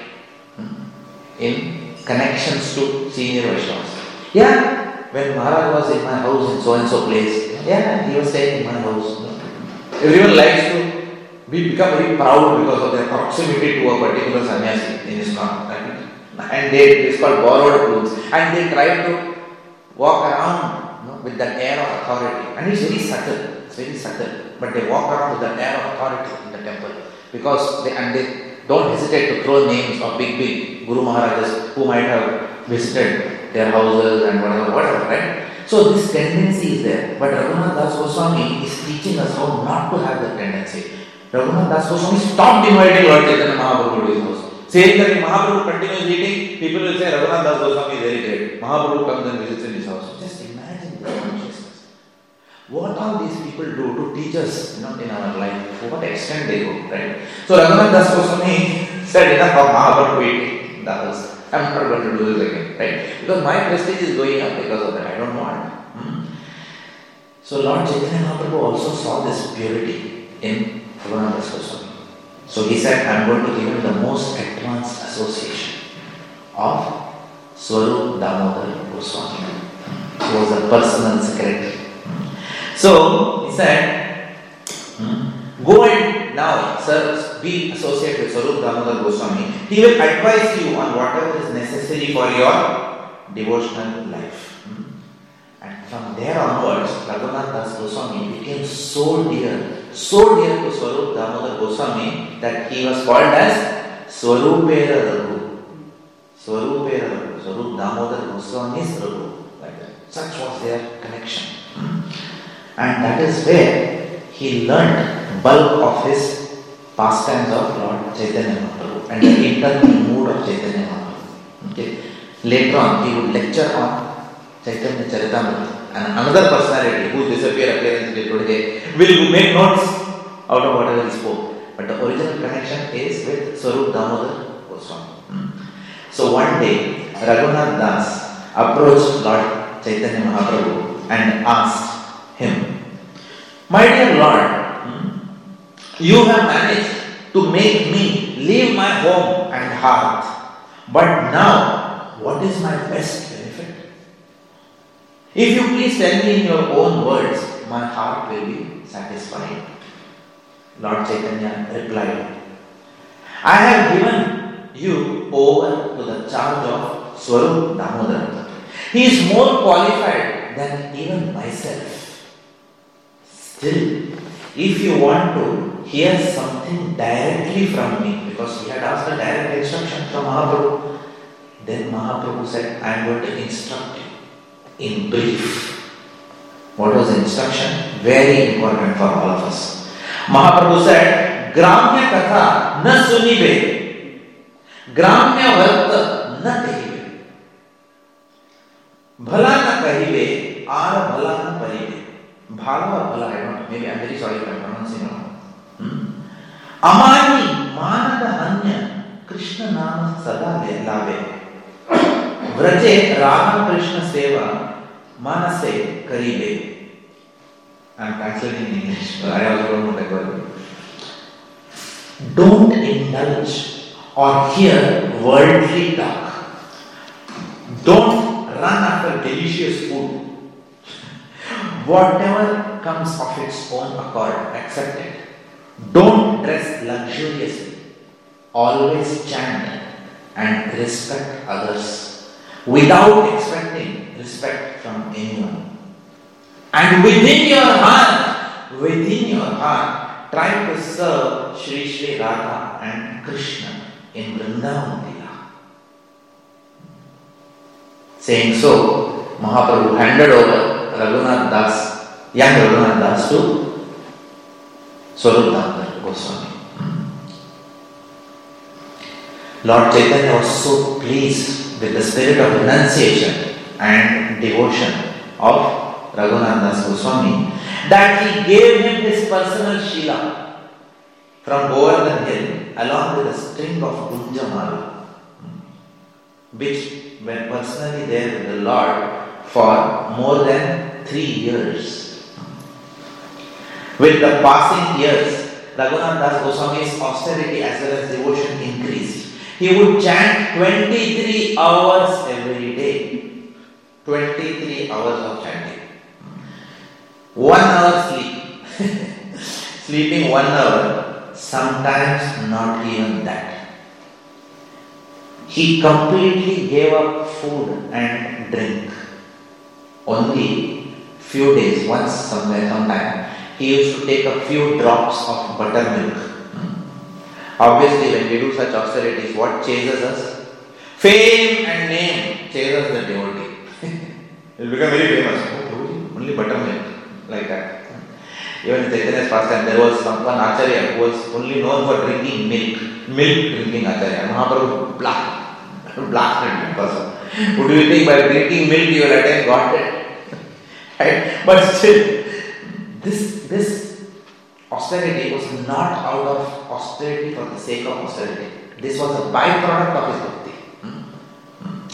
in connections to senior Vaishnavas. Yeah, when Maharaj was in my house in so and so place, yeah, he was staying in my house. Everyone likes to be become very proud because of their proximity to a particular sannyasi in Islam. And they, it's called borrowed clothes. And they try to walk around you know, with that air of authority. And it's very subtle. It's very subtle. But they walk around with that air of authority in the temple. Because they, and they don't hesitate to throw names of big, big Guru Maharajas who might have visited their houses and whatever, whatever, right? So this tendency is there. But Raghunath Das Goswami is teaching us how not to have that tendency. Raghunath Das Goswami stopped inviting Lord Chaitanya Mahaprabhu to his house. Saying that if Mahaprabhu continues eating, people will say Raghunath Das Goswami is very great. Mahaprabhu comes and visits in his house. Just imagine the consciousness. What all these people do to teach us you know, in our life, to what extent they go, right? So Raghunath Das Goswami said enough of Mahaprabhu eating in the house. I am not going to do this again, right? Because my prestige is going up because of that. I don't want. Hmm? So Lord Chaitanya Mahaprabhu also saw this purity in Raghunath Das Goswami. So he said, I am going to give him the most advanced association of Swarup Damodar Goswami, who was a personal secretary. So he said, go and now, sir, be associated with Swarup Damodar Goswami. He will advise you on whatever is necessary for your devotional life. And from there onwards, Raghunath Das Goswami became so dear, so dear to Swarup Damodar Goswami that he was called as Swarupera Raghu. Swarupera Raghu. Swarup Damodar Goswami's Raghu. Like that. Such was their connection. And that is where he learnt bulk of his pastimes of Lord Chaitanya Mahaprabhu and the internal mood of Chaitanya Mahaprabhu. Okay. Later on, he would lecture on Chaitanya Charitamrita, and another personality whose disappear appearance today will make notes out of whatever he spoke. But the original connection is with Swarup Damodar Goswami. So one day, Raghunath Das approached Lord Chaitanya Mahaprabhu and asked him, "My dear Lord, you have managed to make me leave my home and hearth, but now what is my best benefit? If you please tell me in your own words, my heart will be satisfied." Lord Chaitanya replied, "I have given you over to the charge of Swarup Damodar. He is more qualified than even myself. Still, if you want to hear something directly from me," because he had asked a direct instruction from Mahaprabhu, then Mahaprabhu said, "I am going to instruct you in brief." What was the instruction? Very important for all of us. Mahaprabhu said, "Gramya katha na sunibe, gramya varta na kahibe, bhala na kahibe, aar bhala na paribe." Bhala or bhala, I don't know. Maybe I'm very sorry if I'm pronouncing wrong. Hmm? Amani manada hanya Krishna nama sada lave, vraje Radha Krishna seva manase karibe. I'm translating in English, but I also don't know that word. Don't indulge or hear worldly talk. Don't run after delicious food. Whatever comes of its own accord, accept it. Don't dress luxuriously. Always chant and respect others without expecting respect from anyone. And within your heart, within your heart, try to serve Shri Shri Radha and Krishna in Vrindavan Lila. Saying so, Mahaprabhu handed over Raghunath Das, young Raghunath Das, to Swarup Damodar Goswami. Lord Chaitanya was so pleased with the spirit of renunciation and devotion of Raghunath Das Goswami that he gave him his personal Shila from Govardhan Hill along with a string of Kunjamala, which were personally there with the Lord for more than three years. With the passing years, Raghunath Das Goswami's austerity as well as devotion increased. He would chant twenty-three hours every day. twenty-three hours of chanting. One hour sleep. Sleeping one hour, sometimes not even that. He completely gave up food and drink. Only few days, once somewhere, sometime, he used to take a few drops of buttermilk. Obviously, when we do such austerities, what chases us? Fame and name chases the devotee. He will become very famous. Oh, only buttermilk. Like that. Even in Chaitanya's pastime, there was someone Acharya who was only known for drinking milk. Milk drinking Acharya. Mahaprabhu blasted, blasted that person. Would you think by drinking milk you will attain Godhead? Right? But still, this, this austerity was not out of austerity for the sake of austerity. This was a byproduct of his bhakti. Hmm?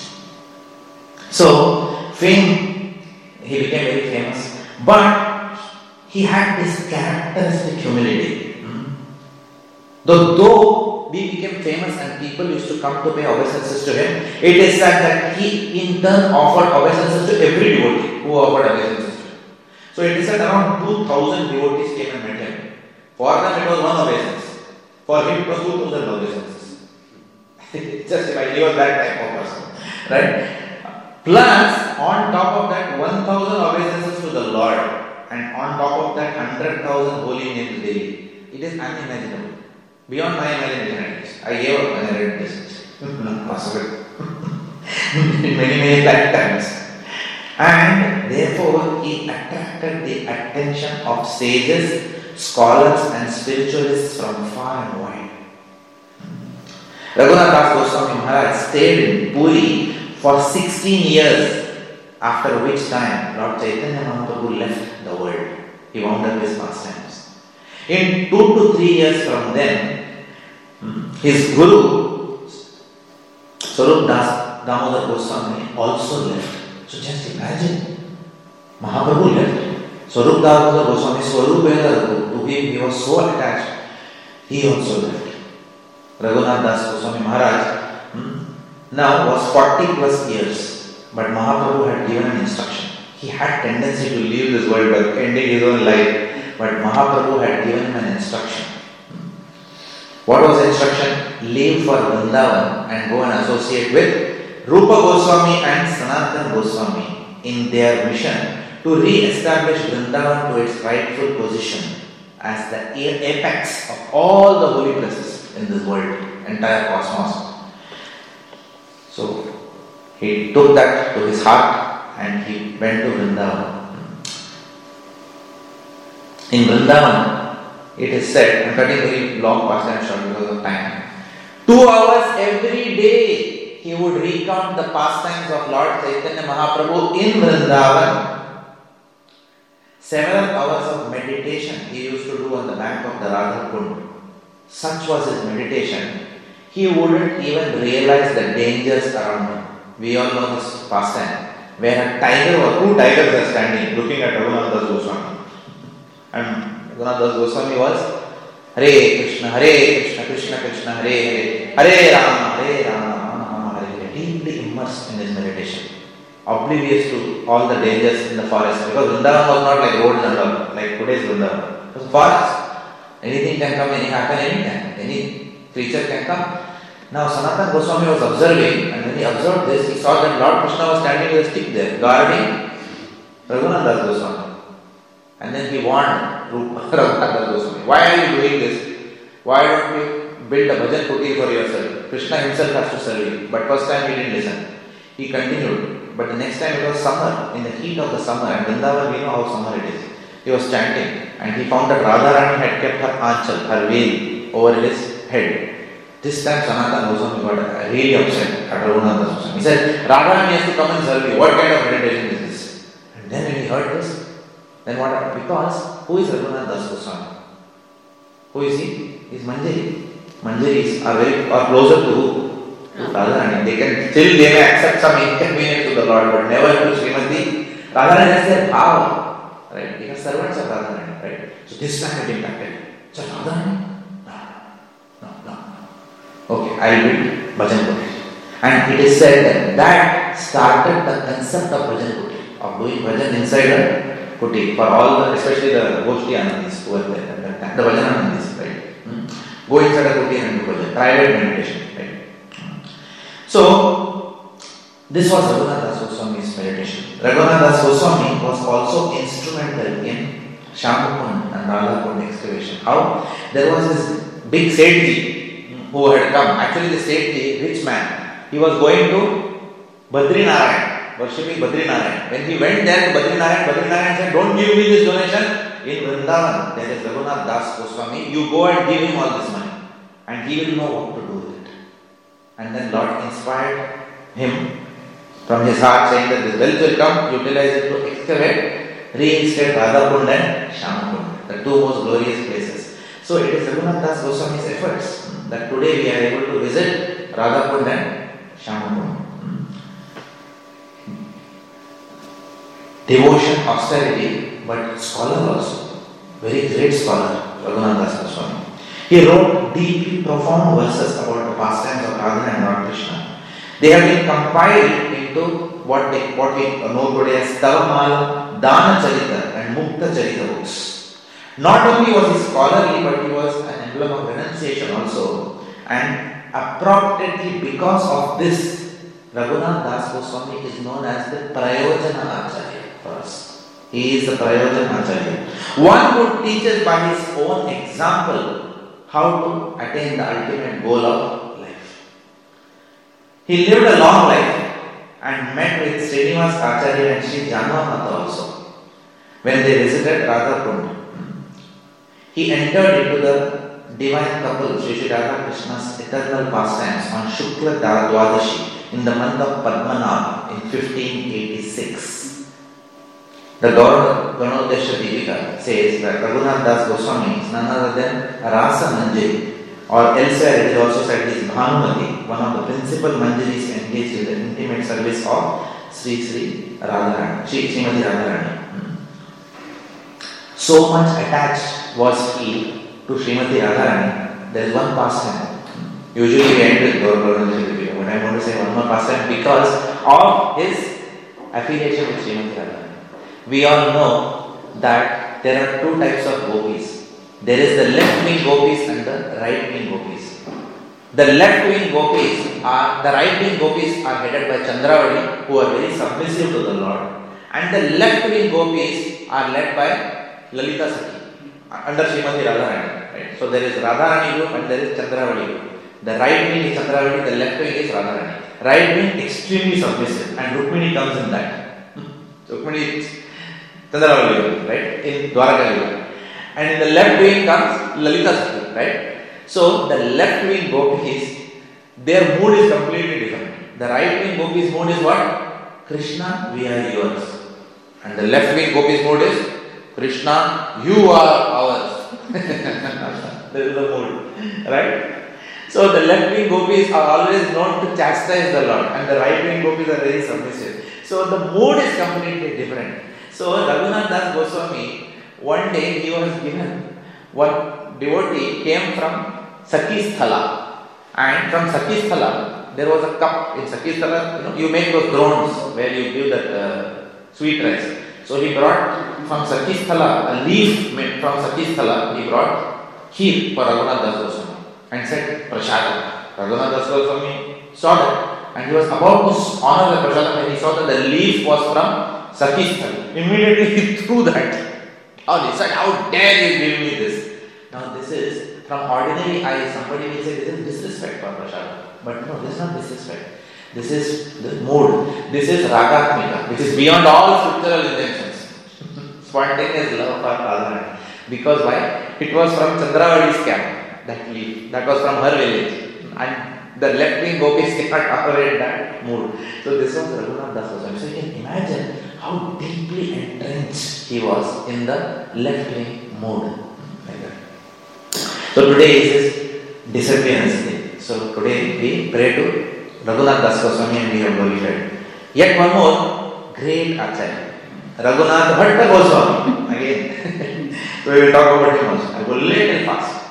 So, fame, he became very famous. But he had this characteristic humility. Hmm? Though, though we became famous and people used to come to pay obeisances to him, it is said that he in turn offered obeisances to every devotee who offered obeisances to him. So it is said around two thousand devotees came and met him. For them it was one obeisance. For him it was two thousand obeisances. Just like he was that type of person. Right? Plus, on top of that, one thousand obeisances to the Lord, and on top of that, one hundred thousand holy names daily. It is unimaginable. Beyond my imagination, at least. I gave up when I read this. Not possible. In many, many lifetimes. and therefore he attracted the attention of sages, scholars and spiritualists from far and wide. Raghunath Das Goswami Maharaj stayed in Puri for sixteen years, after which time Lord Chaitanya Mahaprabhu left the world. He wound up his pastimes. In two to three years from then, his Guru, Swarup Das Damodar Goswami, also left. So just imagine, Mahaprabhu left. Swarup Damodar Goswami, Swarup to him he was so attached, he also left. Raghunath Das Goswami Maharaj hmm, now was forty plus years, but Mahaprabhu had given an instruction. He had tendency to leave this world by ending his own life, but Mahaprabhu had given him an instruction. What was the instruction? Leave for Vrindavan and go and associate with Rupa Goswami and Sanatana Goswami in their mission to re-establish Vrindavan to its rightful position as the apex of all the holy places in this world, entire cosmos. So he took that to his heart and he went to Vrindavan. In Vrindavan, it is said, I'm cutting very long past and short because of time. Two hours every day he would recount the pastimes of Lord Chaitanya Mahaprabhu in Vrindavan. Several hours of meditation he used to do on the bank of the Radha Kund. Such was his meditation, he wouldn't even realize the dangers around him. We all know this pastime, where a tiger or two tigers are standing looking at Raghunath Das Goswami. And Raghunath Das Goswami was Hare Krishna, Hare Krishna, Krishna Krishna, Hare Hare, Hare Rama, Hare Rama, Rama Rama, Hare Hare, deeply immersed in his meditation, oblivious to all the dangers in the forest, because Vrindavan was not like roads and all, like today's Vrindavan. It was forest. Anything can come, anything happen anytime, any creature can come. Now Sanatana Goswami was observing, and when he observed this, he saw that Lord Krishna was standing with a stick there, guarding Raghunath Das Goswami. And then he warned Raghunath Das Goswami, why are you doing this? Why don't you build a bhajan kuti for yourself? Krishna himself has to serve you. But first time he didn't listen. He continued. But the next time it was summer, in the heat of the summer, and Vrindavan, we know how summer it is. He was chanting, and he found that Radharani had kept her anchal, her veil, over his head. This time Sanatana Goswami got really upset at Raghunath Das Goswami. He said, Radharani has to come and serve you. What kind of meditation is this? And then when he heard this, then what happened? Because who is Raghunath Das Goswami? Who is he? He is Manjari. Manjaris are very are closer to who? To Radharani. They can still they may accept some inconvenience to the Lord, but never to Srimati. Radharani has their power. Right? They are servants of Radharani. Right? So this time it impacted. So Radharani? No, no, no. Okay, I will build Bhajan Kuti. And it is said that that started the concept of Bhajan Kuti, of doing Bhajan inside a Kuti for all the, especially the Goshti Anandis who were there at that time, the Bhajan Anandis, right? Hmm. Go inside a Kuti and do Bhajan, private meditation, right? Hmm. So, this was Raghunath Das Goswami's meditation. Raghunath Das Goswami was also instrumental in Shyamukund and Radhakund excavation. How? There was this big Sethi who had come. Actually, the Sethi, rich man, he was going to Badri Narayan, worshipping Badri Narayan. When he went there to Badri Narayan, Badri Narayan said, don't give me this donation. In Vrindavan, there is Raghunath Das Goswami. You go and give him all this money, and he will know what to do with it. And then Lord inspired him from his heart, saying that this wealth will come, utilize it to excavate, reinstate Radhakund and Shyamukund, the two most glorious places. So it is Raghunath Das Goswami's efforts that today we are able to visit Radhakund and Shyamukund. Devotion, austerity, but scholar also, very great scholar, Raghunath Das Goswami. He wrote deeply profound verses about the pastimes of Radha and Lord Krishna. They have been compiled into what, they, what we know today as Tavamala, Dana Charita and Mukta Charita books. Not only was he scholarly, but he was an emblem of renunciation also. And appropriately because of this, Raghunath Das Goswami is known as the Prayojana Acharya for us. He is the Prayojana Acharya. One would teach us by his own example how to attain the ultimate goal of life. He lived a long life, and met with Srinivas Acharya and Sri Janamata also when they visited Radhakund. He entered into the divine couple Sri Sri Radha Krishna's eternal pastimes on Shukla Dwadashi in the month of Padmanabh in fifteen eighty-six. The Ganodesha Deepika says that Raghunath Das Goswami is none other than Rasa Manjari, or elsewhere it is also said he is Bhanumati, one of the principal Manjaris engaged in the intimate service of Sri Sri Radharani, Sri Srimati Radharani. So much attached was he to Srimati Radharani, there is one pastime. Usually we end with Ganodesha Deepika, but I am going to say one more pastime because of his affiliation with Srimati Radharani. We all know that there are two types of gopis. There is the left wing gopis and the right wing gopis. The left wing gopis are, the right wing gopis are headed by Chandravali, who are very submissive to the Lord. And the left wing gopis are led by Lalita Sakhi, under Srimati Radharani. Right? So there is Radharani group and there is Chandravali group. The right wing is Chandravali, the left wing is Radharani. Right wing extremely submissive, and Rukmini comes in that. Rukmini is Chandravali, right? In Dwaraka Yuga. And in the left wing comes Lalita Sakhi, right? So the left wing gopis, their mood is completely different. The right wing gopis mood is what? Krishna, we are yours. And the left wing gopis mood is Krishna, you are ours. That is the mood, right? So the left wing gopis are always known to chastise the Lord, and the right wing gopis are very submissive. So the mood is completely different. So Raghunath Das Goswami, one day he was given, one devotee came from Sakisthala, and from Sakisthala there was a cup. In Sakisthala, you know, you make those drones where you give that uh, sweet rice. So he brought from Sakisthala, a leaf made from Sakisthala, he brought kheer for Raghunath Das Goswami and said Prashadam. Raghunath Das Goswami saw that and he was about to honor the Prashadam when he saw that the leaf was from Sakisthala. Immediately he threw that. Oh, he said, how dare you give me this? Now this is, from ordinary eyes, somebody will say this is disrespect for Prashadam. But no, this is not disrespect. This is the mood. This is Ragatmika, which is beyond all scriptural intentions. Spontaneous love for Radharani. Because why? It was from Chandravali's camp, that leaf. That was from her village. And the left wing gopis cannot operate that mood. So this was Raghunath Das Goswami. So you can imagine how deeply entrenched he was in the left wing mood. Like that. So today is his disappearance day. So today we pray to Raghunath Das Goswami and we have glorified. Yet one more great Acharya, Raghunath Bhatta Goswami. Again, so we will talk about him also. I will little fast.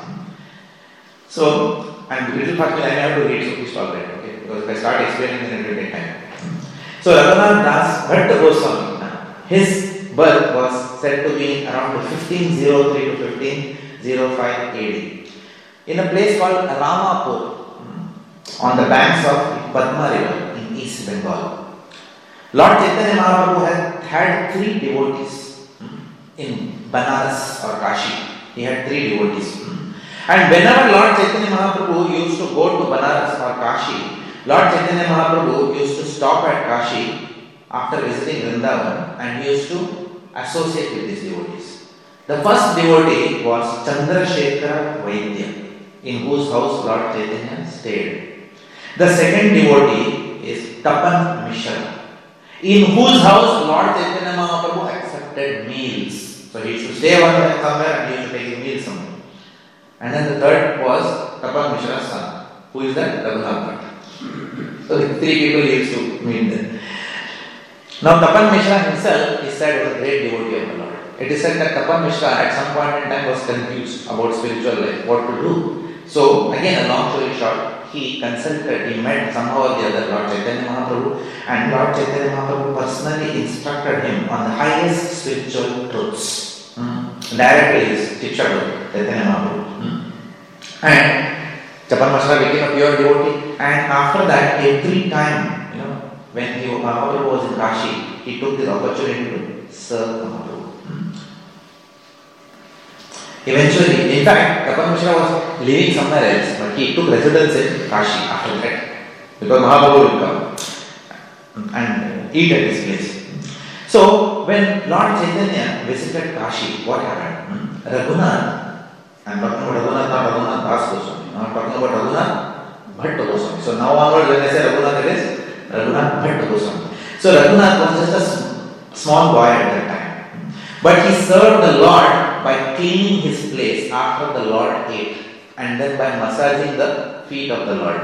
So, and little fast I may have to read, so please stop that, okay? Because if I start explaining, then it will take time. So Raghunath Das Bhatta Goswami, his birth was said to be around fifteen oh three to fifteen oh five A D in a place called Ramapur on the banks of Padma river in East Bengal. Lord Chaitanya Mahaprabhu had had three devotees in Banaras or Kashi. He had three devotees. And whenever Lord Chaitanya Mahaprabhu used to go to Banaras or Kashi, Lord Chaitanya Mahaprabhu used to stop at Kashi after visiting Vrindavan and he used to associate with these devotees. The first devotee was Chandrasekhara Vaidya, in whose house Lord Chaitanya stayed. The second devotee is Tapan Mishra, in whose house Lord Chaitanya Mahaprabhu accepted meals. So he used to stay one time somewhere and he used to take a meal somewhere. And then the third was Tapan Mishra's son, who is that? Raghunath Bhatta. So the three people he used to meet there. Now Tapan Mishra himself is said was a great devotee of the Lord. It is said that Tapan Mishra at some point in time was confused about spiritual life, what to do. So again, a long story short, he consulted, he met somehow or the other Lord Chaitanya Mahaprabhu, and Lord Chaitanya Mahaprabhu personally instructed him on the highest spiritual truths. Mm. Directly is Shiksha Guru, Chaitanya Mahaprabhu. Mm. And Tapan Mishra became a pure devotee, and after that, every time, you know, when he, Mahaprabhu was in Kashi, he took this opportunity to serve Mahaprabhu. Eventually, in fact, Tapan Mishra was living somewhere else, but he took residence in Kashi after that, because Mahaprabhu will come. and eat at his place. So when Lord Chaitanya visited Kashi, what happened? Raghunath, I am talking about Raghunath, not Raghunath Das Goswami. I am talking about Raghunath Bhatta Goswami. So now onward when I say Raghunath, it is Raghunath Bhatta Goswami. So Raghunath was just a small boy at that time. But he served the Lord by cleaning his place after the Lord ate, and then by massaging the feet of the Lord.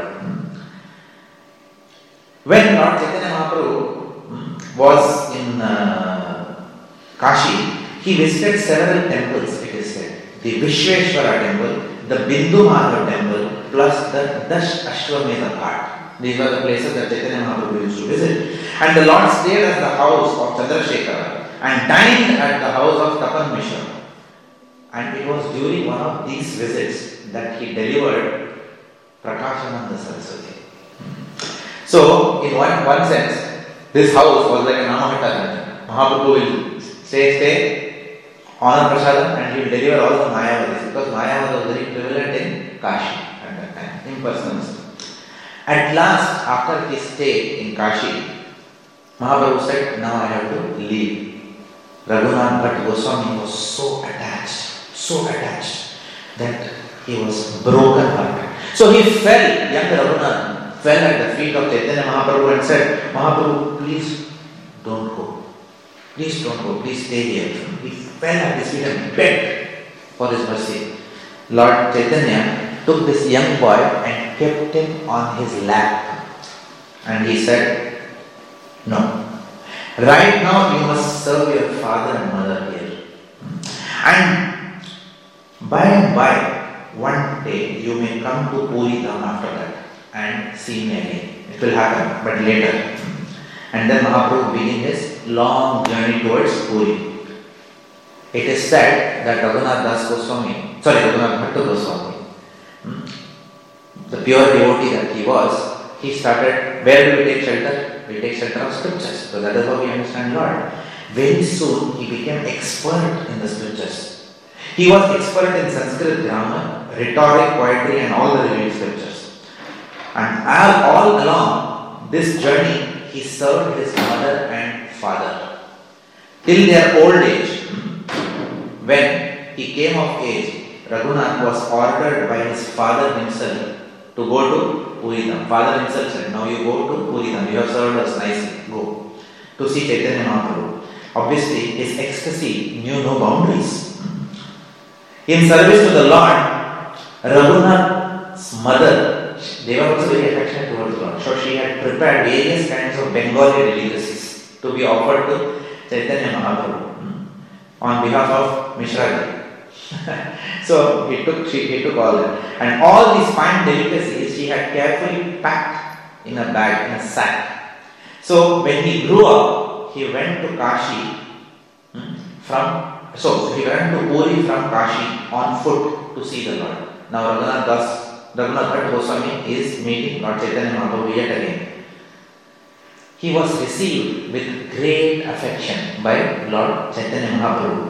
When Lord Chaitanya Mahaprabhu was in uh, Kashi, he visited several temples, it is said. The Vishweshwara temple, the Bindu Madhav temple, plus the Dash Ashwamedha Ghat. These were the places that Chaitanya Mahaprabhu used to visit. And the Lord stayed at the house of Chandrasekhara and dined at the house of Tapan Mishra. And it was during one of these visits that he delivered Prakashananda Saraswati. So, in one, one sense, this house was like a Namahatta. Mahaprabhu will stay, stay, honor Prasadam, and he will deliver all the Mayavadis, because Mayavad was very prevalent in Kashi at that time, impersonal. At last, after his stay in Kashi, Mahaprabhu said, now I have to leave. Raghunath Bhatta Goswami was so attached, so attached, that he was broken hearted. So he fell, young Raghunath fell at the feet of Chaitanya Mahaprabhu and said, Mahaprabhu, please don't go. Please don't go. Please stay here. He fell at his feet and begged for his mercy. Lord Chaitanya took this young boy and kept him on his lap. And he said, no. Right now you must serve your father and mother here. And by and by, one day you may come to Puri Dham after that and see me again. It will happen, but later. And then Mahaprabhu began his long journey towards Puri. It is said that Raghunath Das Goswami, sorry, Raghunath Bhatta Goswami, the pure devotee that he was, he started, where do we take shelter? We take shelter of scriptures. So that is how we understand Lord. Very soon he became expert in the scriptures. He was expert in Sanskrit grammar, rhetoric, poetry, and all the related scriptures. And all along this journey, he served his mother and father. Till their old age, when he came of age, Raghunath was ordered by his father himself to go to Puri Dham. Father himself said, now you go to Puri Dham. You have served us nicely. Go. To see Chaitanya Mahaprabhu. Obviously, his ecstasy knew no boundaries. In service to the Lord, Raghunath's mother, they were also very affectionate towards the Lord. So she had prepared various kinds of Bengali delicacies to be offered to Chaitanya Mahaprabhu on behalf of Mishra. So he took she, he took all that. And all these fine delicacies she had carefully packed in a bag, in a sack. So when he grew up, he went to Kashi from so he went to Puri from Kashi on foot to see the Lord. Now Raghunath Das Raghunath Bhatta Goswami is meeting Lord Chaitanya Mahaprabhu yet again. He was received with great affection by Lord Chaitanya Mahaprabhu.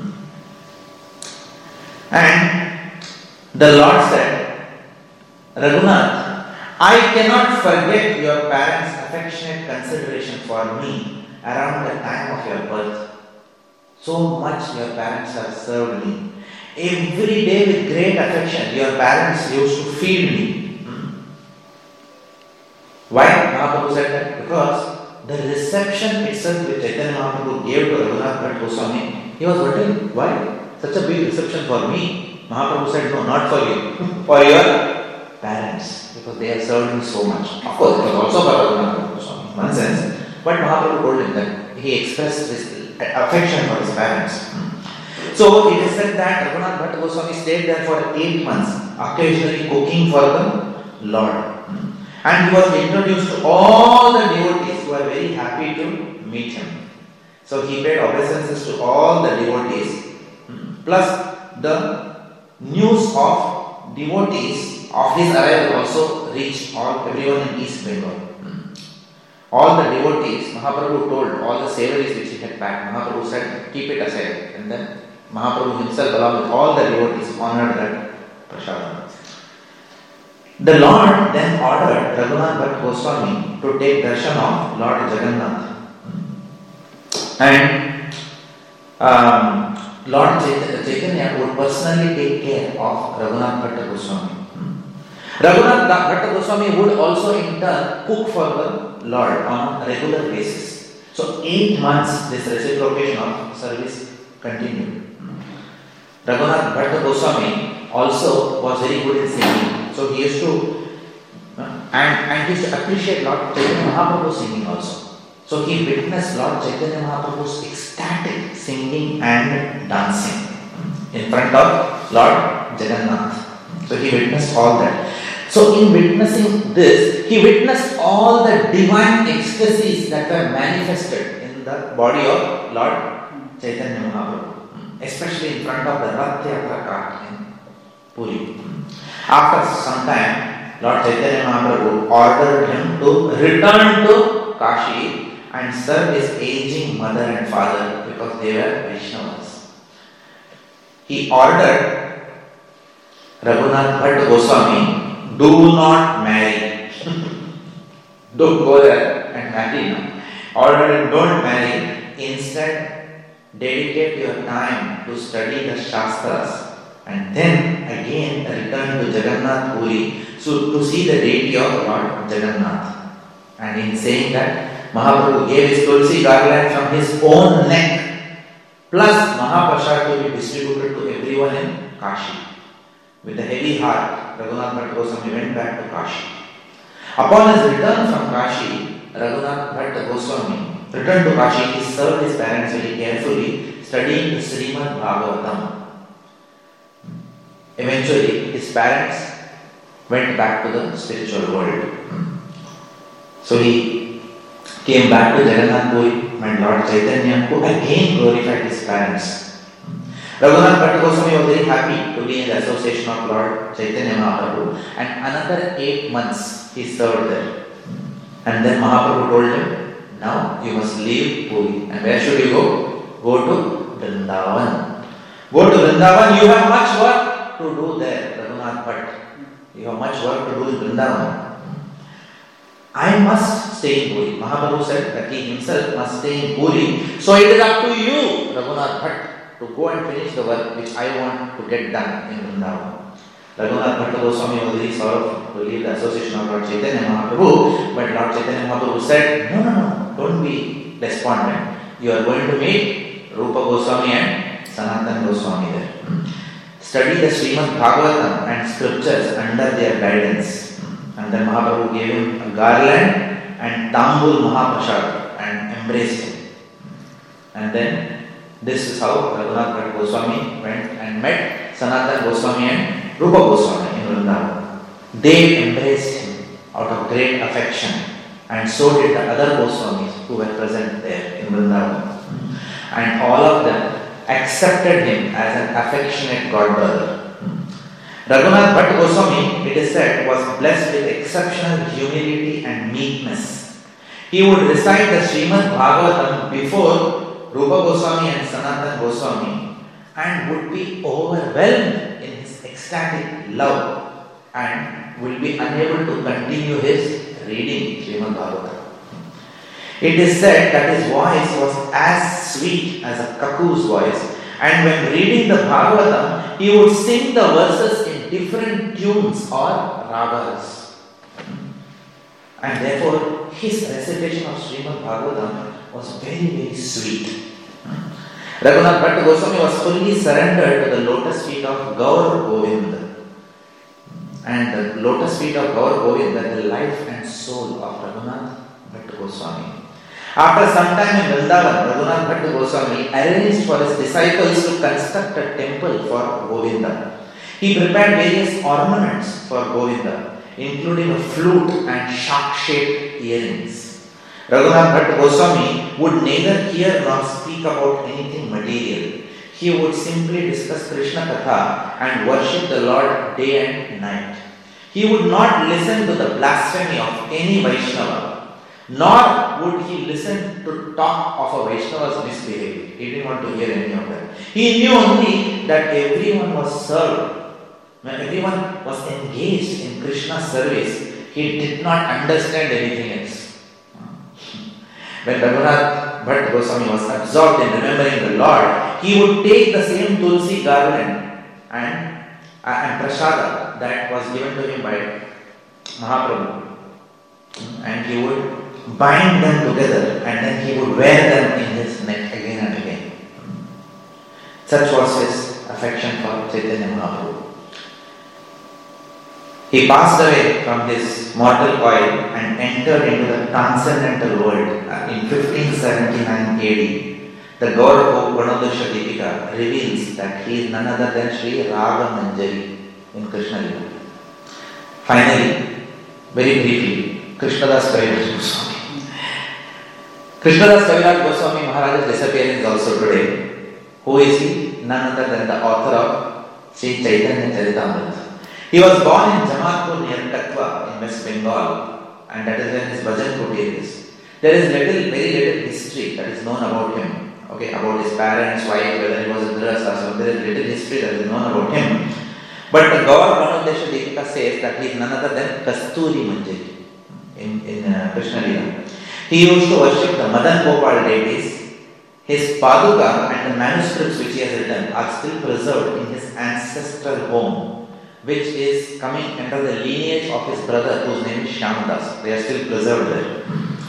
And the Lord said, Raghunath, I cannot forget your parents' affectionate consideration for me around the time of your birth. So much your parents have served me. Every day with great affection, your parents used to feed me. Hmm. Why Mahaprabhu said that? Because the reception itself which Chaitanya Mahaprabhu gave to Raghunath Bhatta Goswami, he was wondering, why such a big reception for me? Mahaprabhu said, no, not for you, for your parents, because they have served me so much. Of course, it was also for Raghunath Bhatta Goswami, in one sense, but Mahaprabhu told him that he expressed his affection for his parents. So it is said that Raghunath Bhatta Goswami stayed there for eight months, occasionally cooking for the Lord. And he was introduced to all the devotees who were very happy to meet him. So he paid obeisances to all the devotees. Plus the news of devotees of his arrival also reached all everyone in East Bengal. All the devotees, Mahaprabhu told all the savories which he had packed. Mahaprabhu said, keep it aside. And then Mahaprabhu himself along with all the devotees honored that prasadam. The Lord then ordered Raghunath Bhatta Goswami to take darshan of Lord Jagannath. And um, Lord Chaitanya would personally take care of Raghunath Bhatta Goswami. Raghunath Bhatta Goswami would also in turn cook for the Lord on a regular basis. So eight months this reciprocation of service continued. Raghunath Bhatta Goswami also was very good in singing. So he used to uh, and, and he used to appreciate Lord Chaitanya Mahaprabhu's singing also. So he witnessed Lord Chaitanya Mahaprabhu's ecstatic singing and dancing in front of Lord Jagannath. So he witnessed all that. So in witnessing this, he witnessed all the divine ecstasies that were manifested in the body of Lord Chaitanya Mahaprabhu, especially in front of the Rath Yatra cart in Puri. After some time, Lord Chaitanya Mahaprabhu ordered him to return to Kashi and serve his aging mother and father because they were Vaishnavas. He ordered Raghunath Bhatta Goswami, do not marry. Don't go there and marry now. Ordered him, don't marry. Instead, dedicate your time to study the Shastras and then again return to Jagannath Puri so to see the deity of Lord Jagannath. And in saying that, Mahaprabhu gave his tulsi garland from his own neck plus Mahaprasad to be distributed to everyone in Kashi. With a heavy heart, Raghunath Bhatta Goswami went back to Kashi. Upon his return from Kashi, Raghunath Bhatta Goswami returned to Kashi. He served his parents very carefully, studying the Srimad Bhagavatam. Eventually, his parents went back to the spiritual world. So he came back to Jagannath Puri and Lord Chaitanya, who again glorified his parents. Raghunath Bhatta Goswami was very happy to be in the association of Lord Chaitanya Mahaprabhu, and another eight months he served there. And then Mahaprabhu told him, now you must leave Puri. And where should you go? Go to Vrindavan. Go to Vrindavan, you have much work to do there, Raghunath Bhatta. You have much work to do in Vrindavan. I must stay in Puri. Mahaprabhu said that he himself must stay in Puri. So it is up to you, Raghunath Bhatta, to go and finish the work which I want to get done in Vrindavan. Raghunath Bhatta Goswami was very sorrowful to leave the association of Lord Chaitanya Mahaprabhu, but Lord Chaitanya Mahaprabhu said, no, no, no, don't be despondent. You are going to meet Rupa Goswami and Sanatana Goswami there. Study the Srimad Bhagavatam and scriptures under their guidance. And then Mahaprabhu gave him a garland and Tambul Mahaprasad and embraced him. And then this is how Raghunath Bhatta Goswami went and met Sanatana Goswami and Rupa Goswami in Vrindavan. They embraced him out of great affection, and so did the other Goswamis who were present there in Vrindavan. And all of them accepted him as an affectionate godbrother. Raghunath Bhatta Goswami, it is said, was blessed with exceptional humility and meekness. He would recite the Srimad Bhagavatam before Rupa Goswami and Sanatana Goswami and would be overwhelmed in his ecstatic love and will be unable to continue his reading Srimad Bhagavatam. It is said that his voice was as sweet as a cuckoo's voice, and when reading the Bhagavatam, he would sing the verses in different tunes or ragas. And therefore, his recitation of Srimad Bhagavatam was very, very sweet. Raghunath Bhatta Goswami was fully surrendered to the lotus feet of Gaur Govinda. And the lotus feet of Gaur Govinda, the life and soul of Raghunath Bhatta Goswami. After some time in Vrindavan, Raghunath Bhatta Goswami arranged for his disciples to construct a temple for Govinda. He prepared various ornaments for Govinda, including a flute and shark-shaped earrings. Raghunath Bhatta Goswami would neither hear nor speak about anything material. He would simply discuss Krishna Katha and worship the Lord day and night. He would not listen to the blasphemy of any Vaishnava, nor would he listen to talk of a Vaishnava's misbehavior. He didn't want to hear any of that. He knew only that everyone was served When everyone was engaged in Krishna's service, he did not understand anything else. When Raghunath Bhatt Goswami was absorbed in remembering the Lord, he would take the same tulsi garland and, and prasada that was given to him by Mahaprabhu, and he would bind them together and then he would wear them in his neck again and again. Such was his affection for Chaitanya Mahaprabhu. He passed away from his mortal coil and entered into the transcendental world in fifteen seventy-nine A D. The Gaurav Pranodasha Deepika reveals that he is none other than Sri Raga Manjari in Krishna Lila. Finally, very briefly, Krishnadas Kaviraj Goswami. Krishnadas Kaviraj Goswami Maharaj's disappearance also today. Who is he? None other than the author of Sri Chaitanya Charitamrita. He was born in Jamalpur near Katwa in West Bengal, and that is where his bhajan kutir is. There is little, very little history that is known about him. Okay, about his parents, wife, whether he was a Dras or something. There is little history that is known about him. But the Gaur Pranodasha Deepika says that he is none other than Kasturi Manjari in, in uh, Krishna Lila. He used to worship the Madan Gopal deities. His Paduka and the manuscripts which he has written are still preserved in his ancestral home, which is coming under the lineage of his brother whose name is Shyamadas. They are still preserved there.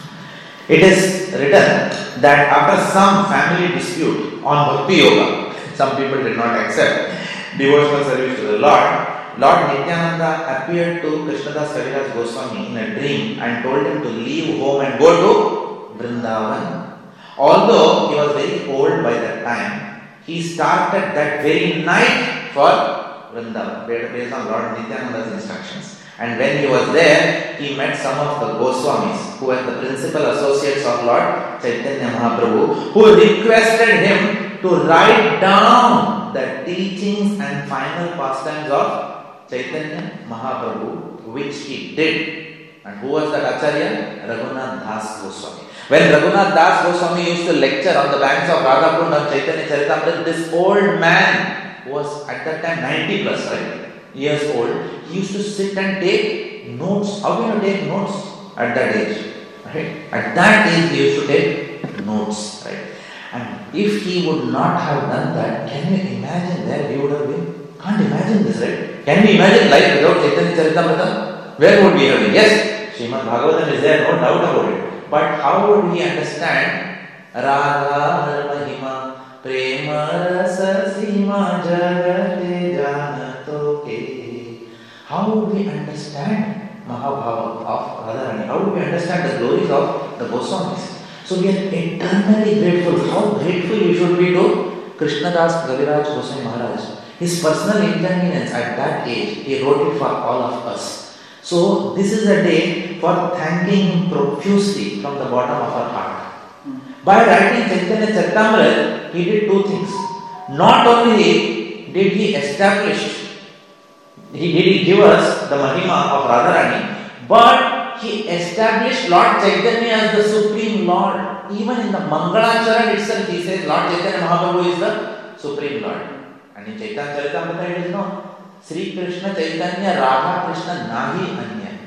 It is written that after some family dispute on Bhakti Yoga, some people did not accept devotional service to the Lord, Lord Nityananda appeared to Krishnadas Kaviraj Goswami in a dream and told him to leave home and go to Vrindavan. Although he was very old by that time, he started that very night for Vrindavan, based on Lord Nityananda's instructions. And when he was there, he met some of the Goswamis, who were the principal associates of Lord Chaitanya Mahaprabhu, who requested him to write down the teachings and final pastimes of Chaitanya Mahaprabhu, which he did. And who was that Acharya? Raghunath Das Goswami. When Raghunath Das Goswami used to lecture on the banks of Radhakund on Chaitanya Charitamrita, this old man, who was at that time ninety plus, right, years old, he used to sit and take notes. How can you take notes at that age? Right? At that age, he used to take notes. Right? And if he would not have done that, can you imagine where we would have been? Can't imagine this, right? Can we imagine life without Chaitanya Charitamrita? Where would we have been? Yes, Srimad Bhagavatam is there, no doubt about it. But how would we understand Raga Mahima Prema Rasa Sima Jagate Janatoke? How would we understand Mahabhava of Radharani? How would we understand the glories of the Goswamis? So we are eternally grateful. How grateful we should be to Krishnadas Kaviraj Goswami Maharaj. His personal inconvenience at that age, he wrote it for all of us. So this is a day for thanking him profusely from the bottom of our heart. By writing Chaitanya Charitamrita, he did two things. Not only did he establish, he did he give us the Mahima of Radharani, but he established Lord Chaitanya as the Supreme Lord. Even in the Mangalacharan itself, he says Lord Chaitanya Mahaprabhu is the Supreme Lord. And in Chaitanya Charitamrita it is known, Sri Krishna Chaitanya Radha Krishna Nahi Anya.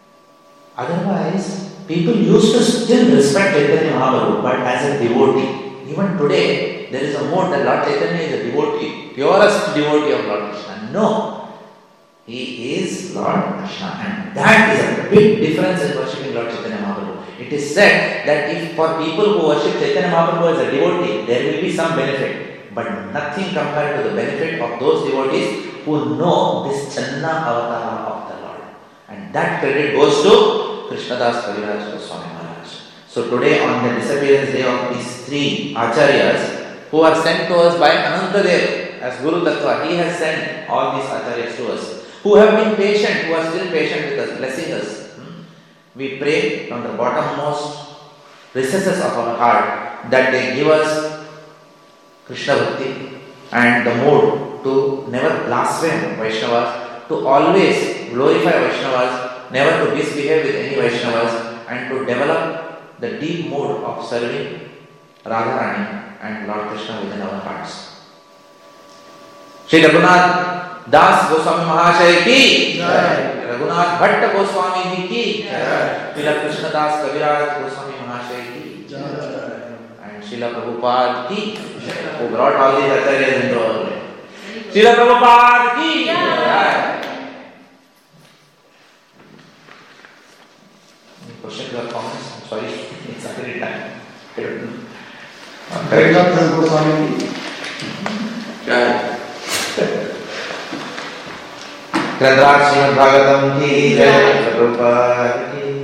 Otherwise, people used to still respect Chaitanya Mahaprabhu, but as a devotee. Even today, there is a mode that Lord Chaitanya is a devotee, purest devotee of Lord Krishna. No. He is Lord Krishna, and that is a big difference in worshipping Lord Chaitanya Mahaprabhu. It is said that if for people who worship Chaitanya Mahaprabhu as a devotee, there will be some benefit, but nothing compared to the benefit of those devotees who know this Channa Avatara of the Lord. And that credit goes to Krishnadas Kaviraj Goswami Maharaj. So today, on the disappearance day of these three Acharyas, who are sent to us by Anantadev as Guru Tattva, he has sent all these Acharyas to us, who have been patient, who are still patient with us, blessing us. We pray from the bottommost recesses of our heart that they give us Krishna Bhakti and the mood to never blaspheme Vaishnavas, to always glorify Vaishnavas, never to misbehave with any Vaishnavas, and to develop the deep mood of serving Radharani and Lord Krishna within our hearts. Sri Raghunath दास गोस्वामी महाशय की, रघुनाथ भट्ट गोस्वामी जी की, श्रील कृष्णदास कविराज गोस्वामी महाशय की, and Srila Prabhupada की, who brought all these acharyas into our life. Srila Prabhupada की जय. Questions or comments? I'm sorry, it's already time. I don't know. Haridasan Goswami जय. ग्रंथराज श्रीमद् भागवतम की जय. प्रभुपाद की